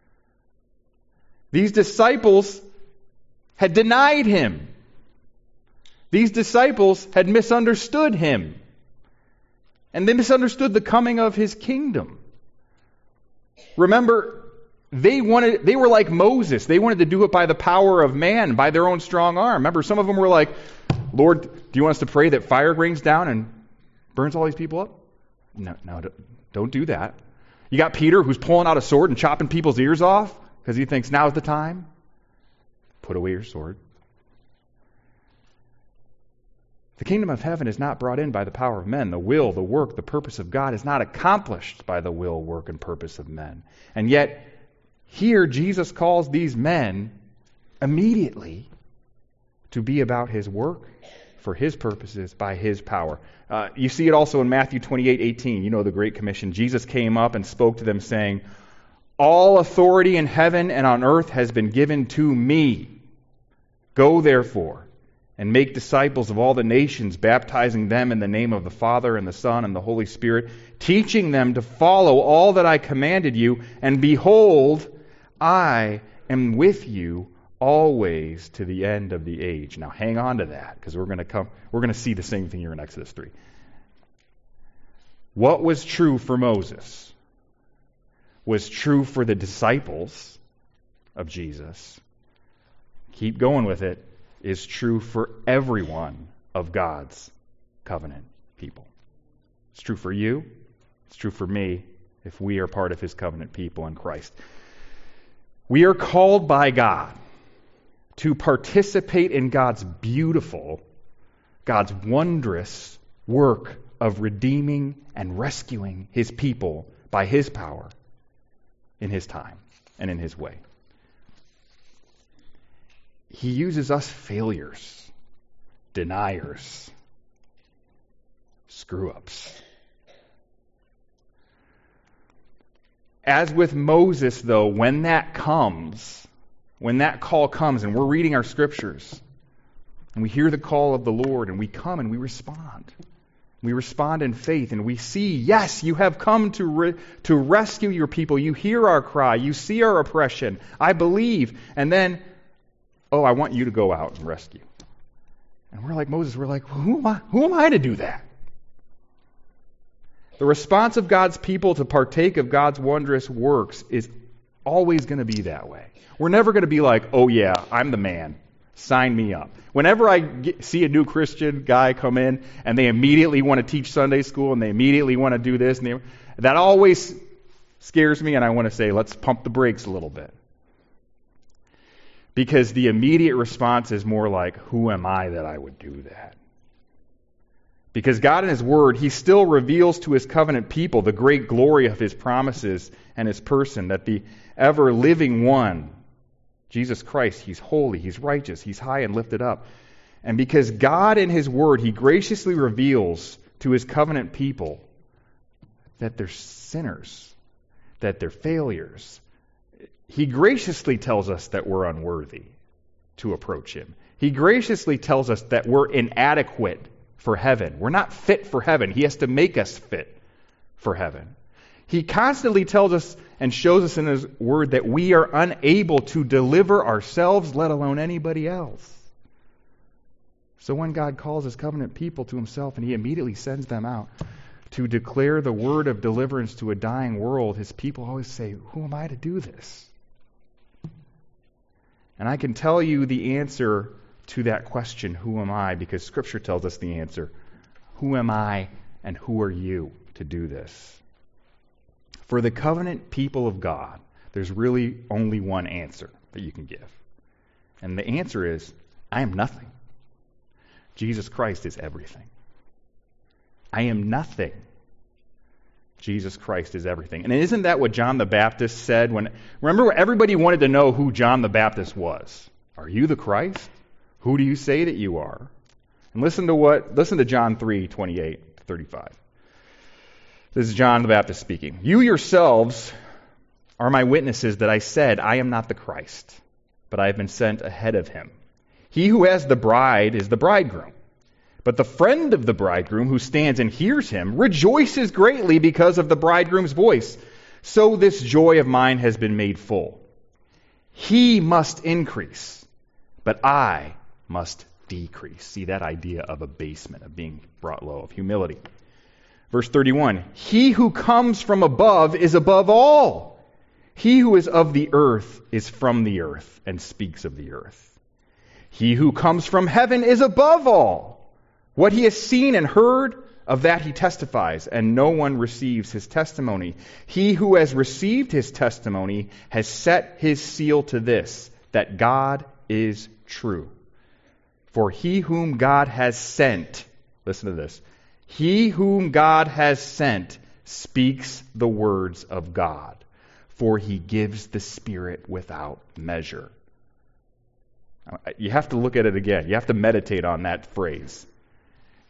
These disciples had denied him. These disciples had misunderstood him. And they misunderstood the coming of his kingdom. Remember, they wanted they were like Moses. They wanted to do it by the power of man, by their own strong arm. Remember, some of them were like, Lord, do you want us to pray that fire rains down and burns all these people up? No, no, don't do that. You got Peter, who's pulling out a sword and chopping people's ears off because he thinks now's the time. Put away your sword. The kingdom of heaven is not brought in by the power of men. The will, the work, the purpose of God is not accomplished by the will, work, and purpose of men. And yet, here Jesus calls these men immediately to be about his work for his purposes by his power. Uh, you see it also in Matthew twenty-eight eighteen. You know the Great Commission. Jesus came up and spoke to them saying, "All authority in heaven and on earth has been given to me. Go therefore and make disciples of all the nations, baptizing them in the name of the Father and the Son and the Holy Spirit, teaching them to follow all that I commanded you, and behold, I am with you always to the end of the age." Now hang on to that, because we're going to come we're going to see the same thing here in Exodus three. What was true for Moses was true for the disciples of Jesus. Keep going with it. Is true for everyone of God's covenant people. It's true for you. It's true for me if we are part of his covenant people in Christ. We are called by God to participate in God's beautiful, God's wondrous work of redeeming and rescuing his people by his power in his time and in his way. He uses us failures, deniers, screw-ups. As with Moses, though, when that comes, when that call comes, and we're reading our scriptures, and we hear the call of the Lord, and we come and we respond. We respond in faith, and we see, yes, you have come to re- to rescue your people. You hear our cry. You see our oppression. I believe. And then, oh, I want you to go out and rescue. And we're like Moses. We're like, who am I? Who am I to do that? The response of God's people to partake of God's wondrous works is always going to be that way. We're never going to be like, oh yeah, I'm the man. Sign me up. Whenever I get, see a new Christian guy come in and they immediately want to teach Sunday school and they immediately want to do this, and they, that always scares me, and I want to say, let's pump the brakes a little bit. Because the immediate response is more like, who am I that I would do that? Because God in his word, he still reveals to his covenant people the great glory of his promises and his person, that the ever-living one, Jesus Christ, he's holy, he's righteous, he's high and lifted up. And because God in his word, he graciously reveals to his covenant people that they're sinners, that they're failures. He graciously tells us that we're unworthy to approach him. He graciously tells us that we're inadequate for heaven. We're not fit for heaven. He has to make us fit for heaven. He constantly tells us and shows us in his word that we are unable to deliver ourselves, let alone anybody else. So when God calls his covenant people to himself and he immediately sends them out to declare the word of deliverance to a dying world, his people always say, who am I to do this? And I can tell you the answer to that question, who am I? Because Scripture tells us the answer. Who am I and who are you to do this? For the covenant people of God, there's really only one answer that you can give. And the answer is, I am nothing. Jesus Christ is everything. I am nothing. Jesus Christ is everything. And isn't that what John the Baptist said when, remember, everybody wanted to know who John the Baptist was. Are you the Christ? Who do you say that you are? And listen to what, listen to John three, twenty-eight to thirty-five. This is John the Baptist speaking. You yourselves are my witnesses that I said, I am not the Christ, but I have been sent ahead of him. He who has the bride is the bridegroom. But the friend of the bridegroom who stands and hears him rejoices greatly because of the bridegroom's voice. So this joy of mine has been made full. He must increase, but I must decrease. See that idea of abasement, of being brought low, of humility. Verse thirty-one, he who comes from above is above all. He who is of the earth is from the earth and speaks of the earth. He who comes from heaven is above all. What he has seen and heard, of that he testifies, and no one receives his testimony. He who has received his testimony has set his seal to this, that God is true. For he whom God has sent, listen to this, he whom God has sent speaks the words of God, for he gives the Spirit without measure. You have to look at it again. You have to meditate on that phrase.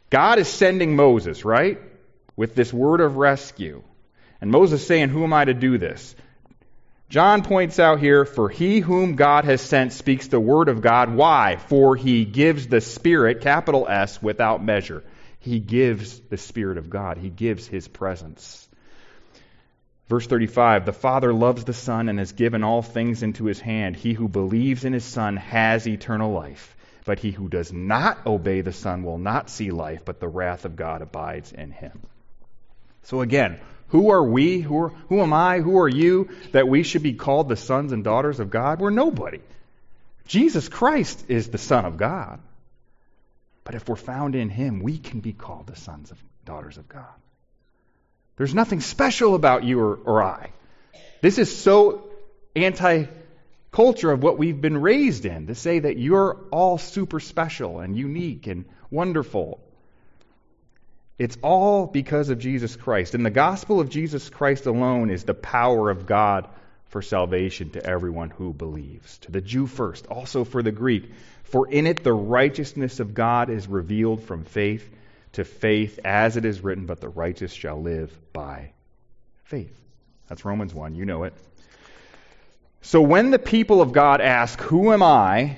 God is sending Moses, right? With this word of rescue. And Moses saying, who am I to do this? John points out here, for he whom God has sent speaks the word of God. Why? For he gives the Spirit, capital S, without measure. He gives the Spirit of God. He gives his presence. Verse thirty-five, the Father loves the Son and has given all things into his hand. He who believes in his Son has eternal life. But he who does not obey the Son will not see life, but the wrath of God abides in him. So again, who are we? Who, are, who am I? Who are you that we should be called the sons and daughters of God? We're nobody. Jesus Christ is the Son of God. But if we're found in him, we can be called the sons and daughters of God. There's nothing special about you or, or I. This is so anti-culture of what we've been raised in, to say that you're all super special and unique and wonderful. It's all because of Jesus Christ. And the gospel of Jesus Christ alone is the power of God for salvation to everyone who believes. To the Jew first, also for the Greek. For in it the righteousness of God is revealed from faith to faith, as it is written, but the righteous shall live by faith. That's Romans one, you know it. So when the people of God ask, who am I?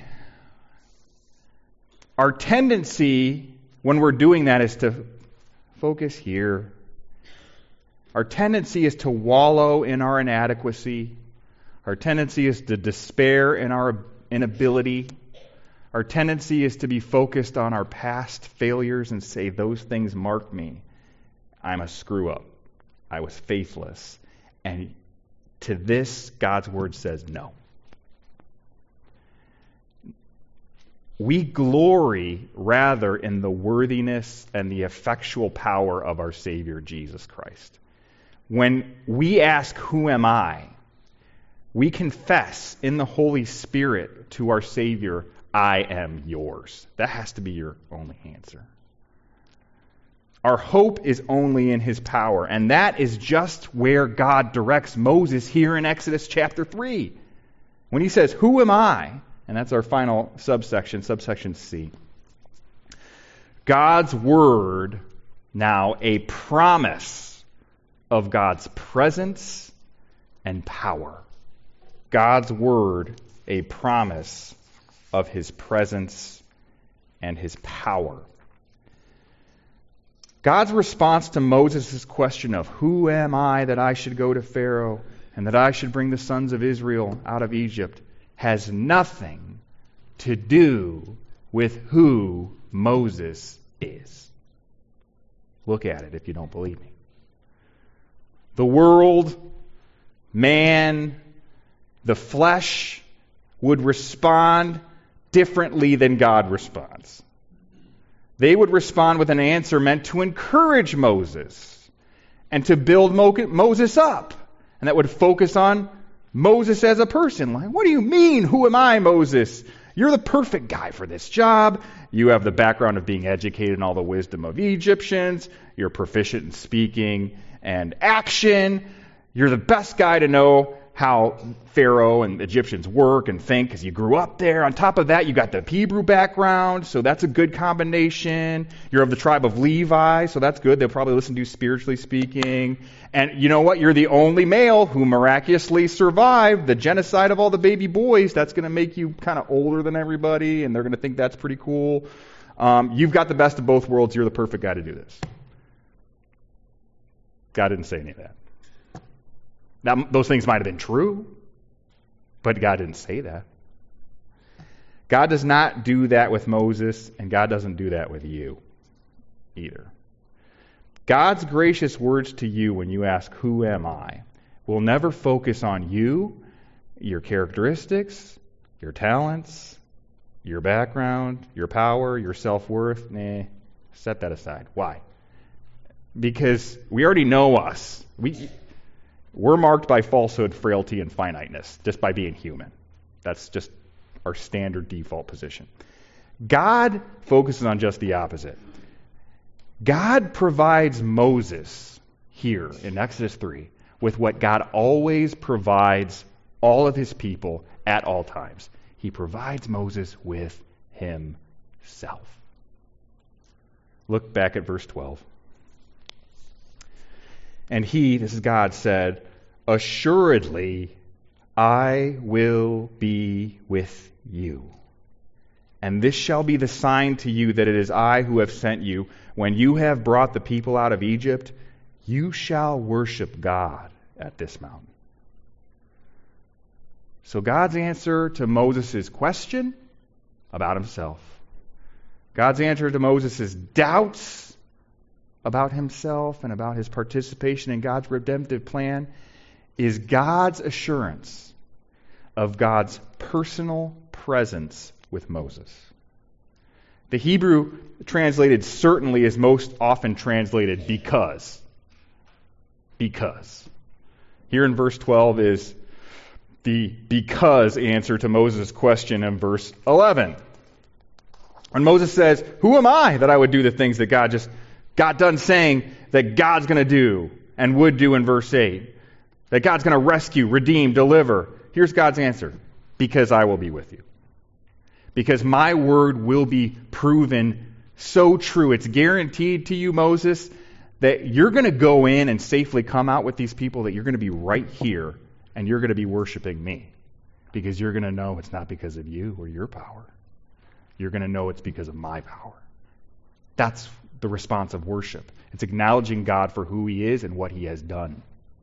Our tendency when we're doing that is to focus here. Our tendency is to wallow in our inadequacy. Our tendency is to despair in our inability. Our tendency is to be focused on our past failures and say, those things mark me. I'm a screw up. I was faithless. And to this, God's word says no. We glory rather in the worthiness and the effectual power of our Savior, Jesus Christ. When we ask, who am I? We confess in the Holy Spirit to our Savior, I am yours. That has to be your only answer. Our hope is only in his power, and that is just where God directs Moses here in Exodus chapter three. When he says, who am I? And that's our final subsection, subsection C. God's word, now a promise of God's presence and power. God's word, a promise of his presence and his power. God's response to Moses' question of, who am I that I should go to Pharaoh and that I should bring the sons of Israel out of Egypt, has nothing to do with who Moses is. Look at it if you don't believe me. The world, man, the flesh would respond differently than God responds. They would respond with an answer meant to encourage Moses and to build Moses up. And that would focus on Moses as a person. Like, what do you mean? Who am I, Moses? You're the perfect guy for this job. You have the background of being educated in all the wisdom of Egyptians. You're proficient in speaking and action. You're the best guy to know how Pharaoh and Egyptians work and think because you grew up there. On top of that, you got the Hebrew background, so that's a good combination. You're of the tribe of Levi, so that's good. They'll probably listen to you spiritually speaking. And you know what? You're the only male who miraculously survived the genocide of all the baby boys. That's going to make you kind of older than everybody, and they're going to think that's pretty cool. Um, you've got the best of both worlds. You're the perfect guy to do this. God didn't say any of that. Now, those things might have been true, but God didn't say that. God does not do that with Moses, and God doesn't do that with you either. God's gracious words to you when you ask, who am I, will never focus on you, your characteristics, your talents, your background, your power, your self-worth. Nah, set that aside. Why? Because we already know us. We... We're marked by falsehood, frailty, and finiteness, just by being human. That's just our standard default position. God focuses on just the opposite. God provides Moses here in Exodus three with what God always provides all of his people at all times. He provides Moses with himself. Look back at verse twelve. And he, this is God, said, assuredly, I will be with you. And this shall be the sign to you that it is I who have sent you. When you have brought the people out of Egypt, you shall worship God at this mountain. So God's answer to Moses' question about himself, God's answer to Moses' doubts about himself and about his participation in God's redemptive plan is God's assurance of God's personal presence with Moses. The Hebrew translated certainly is most often translated because. Because. Here in verse twelve is the because answer to Moses' question in verse eleven. When Moses says, who am I that I would do the things that God just got done saying that God's going to do and would do in verse eight? That God's going to rescue, redeem, deliver. Here's God's answer. Because I will be with you. Because my word will be proven so true. It's guaranteed to you, Moses, that you're going to go in and safely come out with these people, that you're going to be right here and you're going to be worshiping me. Because you're going to know it's not because of you or your power. You're going to know it's because of my power. That's the response of worship. It's acknowledging God for who he is and what he has done.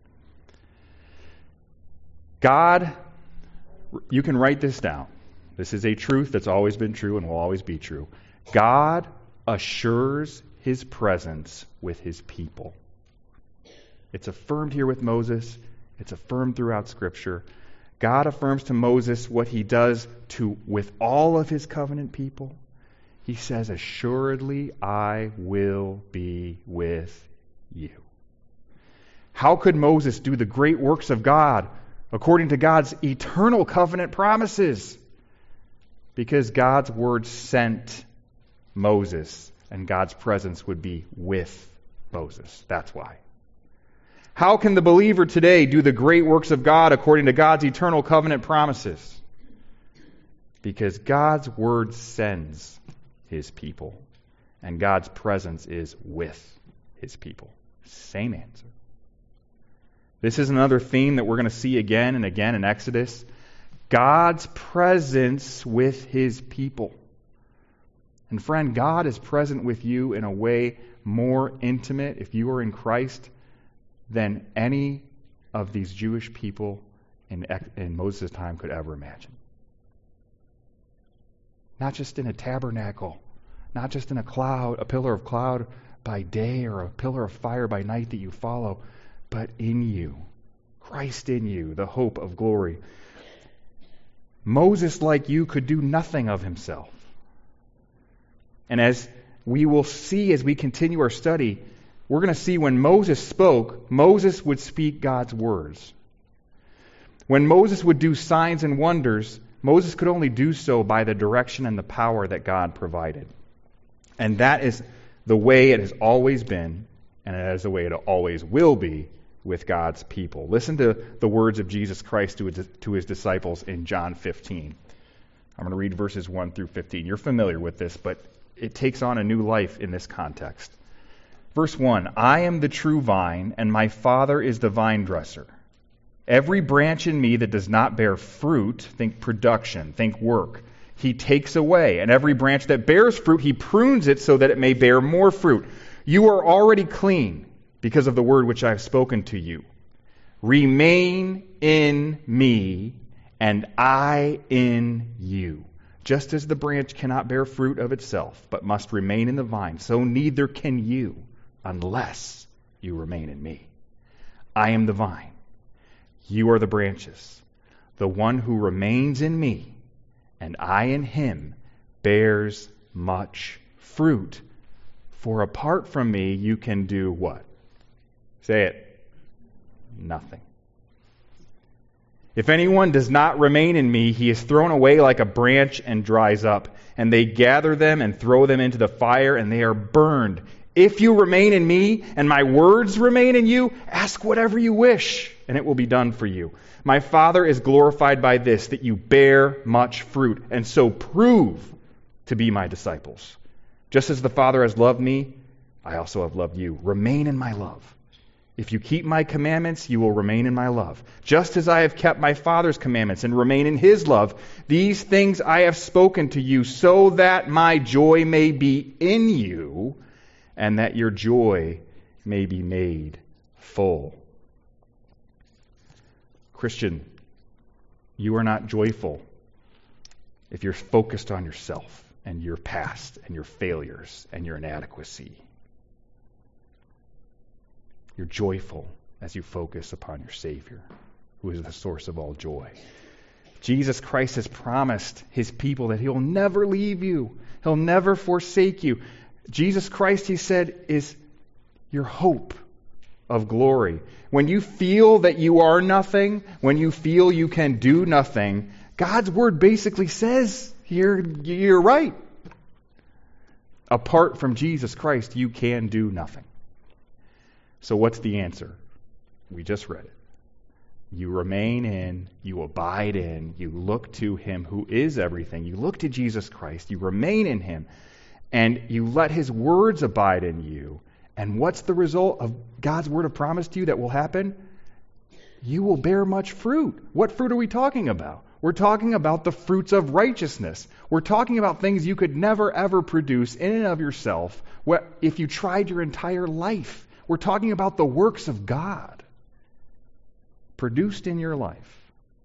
God, you can write this down. This is a truth that's always been true and will always be true. God assures his presence with his people. It's affirmed here with Moses. It's affirmed throughout Scripture. God affirms to Moses what he does to with all of his covenant people. He says, assuredly, I will be with you. How could Moses do the great works of God according to God's eternal covenant promises? Because God's word sent Moses, and God's presence would be with Moses. That's why. How can the believer today do the great works of God according to God's eternal covenant promises? Because God's word sends his people, and God's presence is with his people. Same answer. This is another theme that we're going to see again and again in Exodus. God's presence with his people. And friend, God is present with you in a way more intimate, if you are in Christ, than any of these Jewish people in, in Moses' time could ever imagine. Not just in a tabernacle, not just in a cloud, a pillar of cloud by day or a pillar of fire by night that you follow, but in you, Christ in you, the hope of glory. Moses, like you, could do nothing of himself. And as we will see as we continue our study, we're going to see when Moses spoke, Moses would speak God's words. When Moses would do signs and wonders, Moses could only do so by the direction and the power that God provided. And that is the way it has always been, and it is the way it always will be with God's people. Listen to the words of Jesus Christ to his, to his disciples in John fifteen. I'm going to read verses one through fifteen. You're familiar with this, but it takes on a new life in this context. Verse one, I am the true vine, and my Father is the vine dresser. Every branch in me that does not bear fruit, think production, think work, he takes away. And every branch that bears fruit, he prunes it so that it may bear more fruit. You are already clean because of the word which I have spoken to you. Remain in me, and I in you. Just as the branch cannot bear fruit of itself, but must remain in the vine, so neither can you, unless you remain in me. I am the vine. You are the branches. The one who remains in me, and I in him, bears much fruit. For apart from me, you can do what? Say it. Nothing. If anyone does not remain in me, he is thrown away like a branch and dries up. And they gather them and throw them into the fire, and they are burned. If you remain in me, and my words remain in you, ask whatever you wish, and it will be done for you. My Father is glorified by this, that you bear much fruit, and so prove to be my disciples. Just as the Father has loved me, I also have loved you. Remain in my love. If you keep my commandments, you will remain in my love. Just as I have kept my Father's commandments and remain in his love, these things I have spoken to you so that my joy may be in you and that your joy may be made full. Christian, you are not joyful if you're focused on yourself and your past and your failures and your inadequacy. You're joyful as you focus upon your Savior, who is the source of all joy. Jesus Christ has promised his people that he'll never leave you. He'll never forsake you. Jesus Christ, he said, is your hope of glory. When you feel that you are nothing, when you feel you can do nothing, God's word basically says here, you're right. Apart from Jesus Christ, you can do nothing. So what's the answer? We just read it. You remain in, you abide in, you look to him who is everything. You look to Jesus Christ, you remain in him, and you let his words abide in you. And what's the result of God's word of promise to you that will happen? You will bear much fruit. What fruit are we talking about? We're talking about the fruits of righteousness. We're talking about things you could never ever produce in and of yourself if you tried your entire life. We're talking about the works of God produced in your life.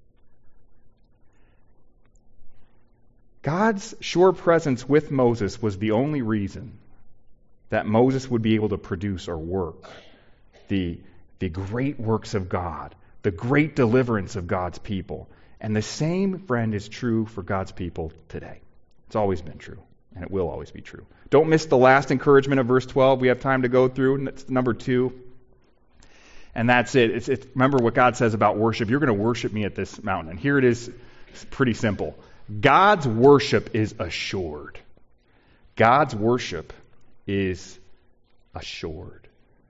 God's sure presence with Moses was the only reason that Moses would be able to produce or work the, the great works of God, the great deliverance of God's people. And the same, friend, is true for God's people today. It's always been true, and it will always be true. Don't miss the last encouragement of verse twelve. We have time to go through, and that's number two. And that's it. It's, it's, remember what God says about worship. You're going to worship me at this mountain. And here it is. It's pretty simple. God's worship is assured. God's worship is assured.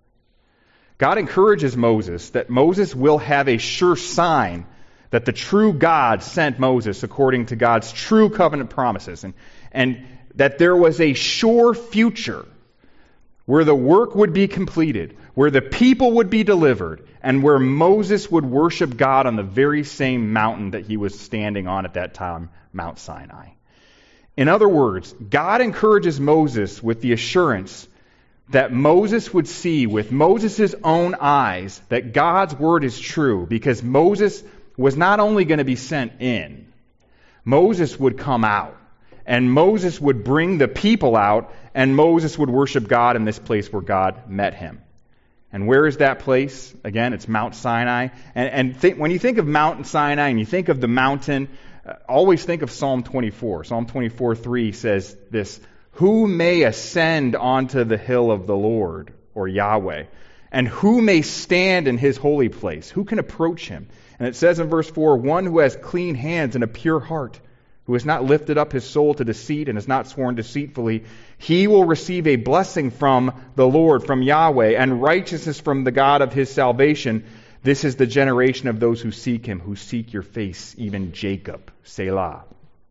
God encourages Moses that Moses will have a sure sign that the true God sent Moses according to God's true covenant promises, and, and that there was a sure future where the work would be completed, where the people would be delivered, and where Moses would worship God on the very same mountain that he was standing on at that time, Mount Sinai. In other words, God encourages Moses with the assurance that Moses would see with Moses' own eyes that God's word is true, because Moses was not only going to be sent in, Moses would come out, and Moses would bring the people out, and Moses would worship God in this place where God met him. And where is that place? Again, it's Mount Sinai. And, and think, when you think of Mount Sinai and you think of the mountain, uh, always think of Psalm twenty-four. Psalm twenty-four three says this, "Who may ascend onto the hill of the Lord," or Yahweh, "and who may stand in his holy place? Who can approach him?" And it says in verse four, "One who has clean hands and a pure heart, who has not lifted up his soul to deceit and has not sworn deceitfully, he will receive a blessing from the Lord, from Yahweh, and righteousness from the God of his salvation. This is the generation of those who seek him, who seek your face, even Jacob." Selah.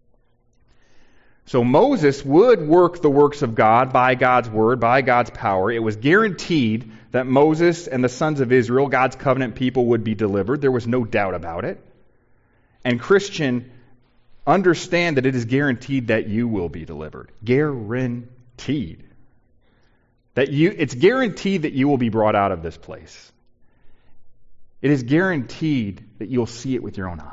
So Moses would work the works of God by God's word, by God's power. It was guaranteed that Moses and the sons of Israel, God's covenant people, would be delivered. There was no doubt about it. And Christian, understand that it is guaranteed that you will be delivered. Guaranteed. That you, it's guaranteed that you will be brought out of this place. It is guaranteed that you'll see it with your own eyes.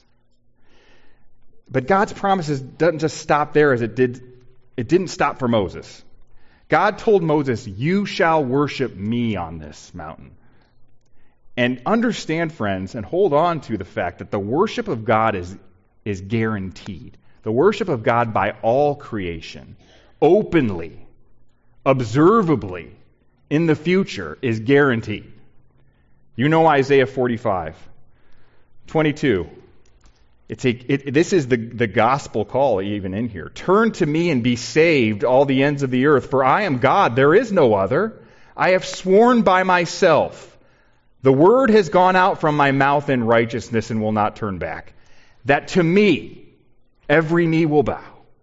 But God's promises doesn't just stop there as it did. It didn't stop for Moses. God told Moses, "You shall worship me on this mountain." And understand, friends, and hold on to the fact that the worship of God is, is guaranteed. The worship of God by all creation, openly, observably, in the future, is guaranteed. You know Isaiah forty-five, twenty-two. It's a, it, this is the, the gospel call even in here. "Turn to me and be saved, all the ends of the earth, for I am God, there is no other. I have sworn by myself. The word has gone out from my mouth in righteousness and will not turn back. That to me every knee will bow,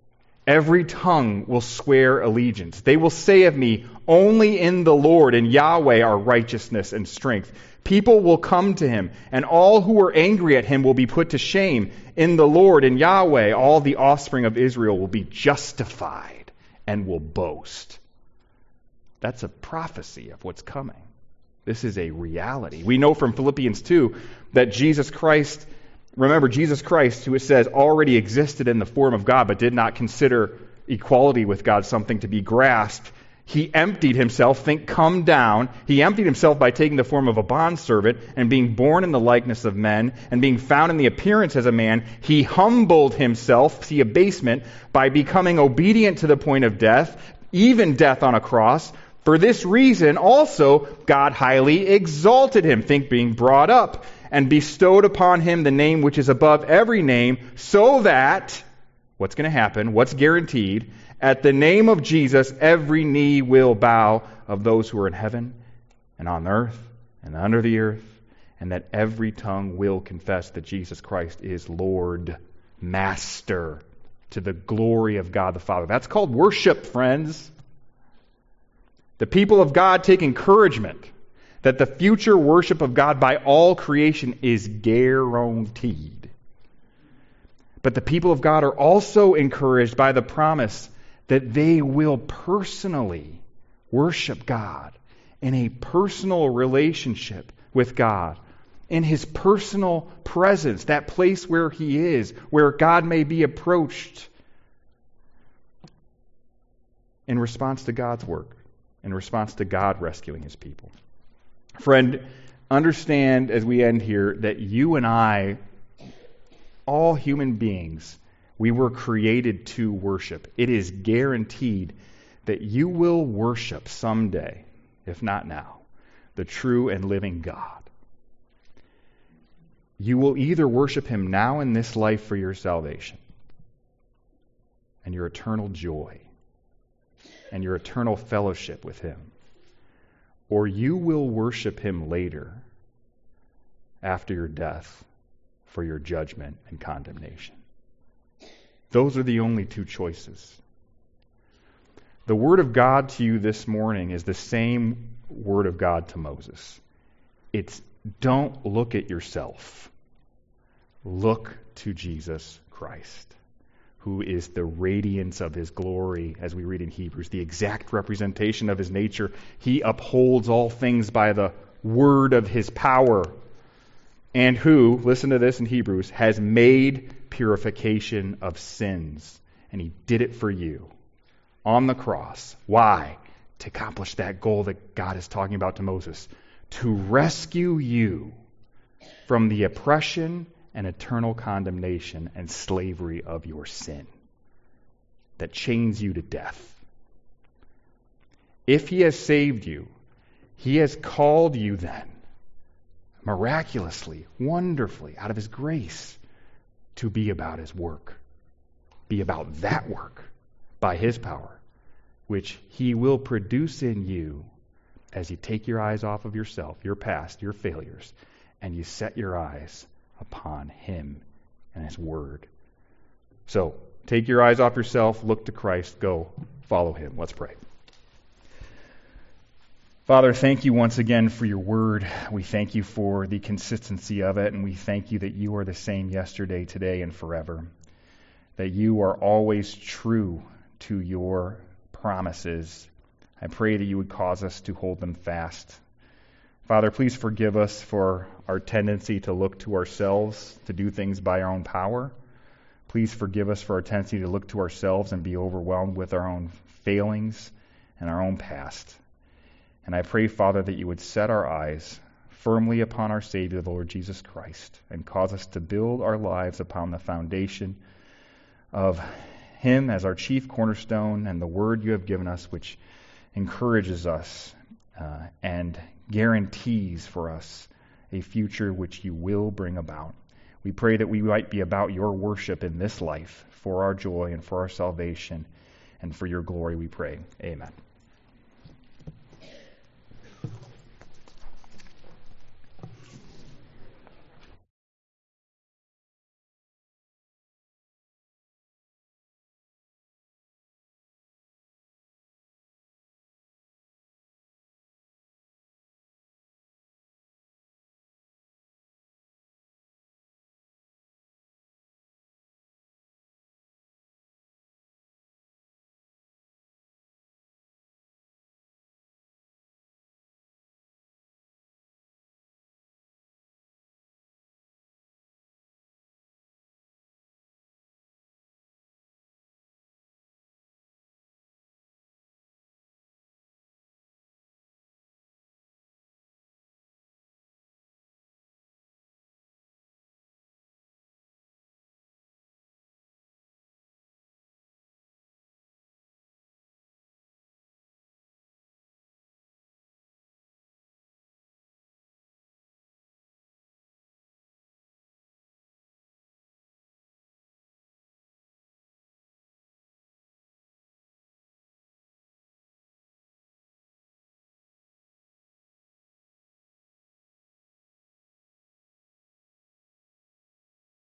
Every tongue will swear allegiance. They will say of me, only in the Lord and Yahweh are righteousness and strength. People will come to him, and all who are angry at him will be put to shame. In the Lord and Yahweh, all the offspring of Israel will be justified and will boast. That's a prophecy of what's coming. This is a reality. We know from Philippians two that Jesus Christ, remember Jesus Christ, who it says already existed in the form of God, but did not consider equality with God something to be grasped. He emptied himself, think come down. He emptied himself by taking the form of a bondservant and being born in the likeness of men and being found in the appearance as a man. He humbled himself, see abasement, by becoming obedient to the point of death, even death on a cross. For this reason also God highly exalted him, think being brought up, and bestowed upon him the name which is above every name, so that, what's going to happen, what's guaranteed, at the name of Jesus every knee will bow of those who are in heaven and on earth and under the earth, and that every tongue will confess that Jesus Christ is Lord, Master, to the glory of God the Father. That's called worship, friends. The people of God take encouragement that the future worship of God by all creation is guaranteed. But the people of God are also encouraged by the promise that they will personally worship God in a personal relationship with God, in His personal presence, that place where He is, where God may be approached in response to God's work, in response to God rescuing His people. Friend, understand as we end here that you and I, all human beings, we were created to worship. It is guaranteed that you will worship someday, if not now, the true and living God. You will either worship Him now in this life for your salvation and your eternal joy and your eternal fellowship with Him, or you will worship Him later after your death for your judgment and condemnation. Those are the only two choices. The Word of God to you this morning is the same Word of God to Moses. It's don't look at yourself. Look to Jesus Christ, who is the radiance of His glory, as we read in Hebrews, the exact representation of His nature. He upholds all things by the word of His power, and who, listen to this in Hebrews, has made purification of sins. And He did it for you on the cross. Why? To accomplish that goal that God is talking about to Moses. To rescue you from the oppression and eternal condemnation and slavery of your sin that chains you to death. If He has saved you, He has called you then, miraculously, wonderfully, out of His grace, to be about His work. Be about that work by His power, which He will produce in you as you take your eyes off of yourself, your past, your failures, and you set your eyes upon Him and His Word. So, take your eyes off yourself, look to Christ, go follow Him. Let's pray. Father, thank you once again for your Word. We thank you for the consistency of it, and we thank you that you are the same yesterday, today, and forever. That you are always true to your promises. I pray that you would cause us to hold them fast. Father, please forgive us for our tendency to look to ourselves, to do things by our own power. Please forgive us for our tendency to look to ourselves and be overwhelmed with our own failings and our own past. And I pray, Father, that you would set our eyes firmly upon our Savior, the Lord Jesus Christ, and cause us to build our lives upon the foundation of Him as our chief cornerstone and the Word you have given us, which encourages us uh, and guarantees for us a future which you will bring about. We pray that we might be about your worship in this life for our joy and for our salvation and for your glory, we pray. Amen.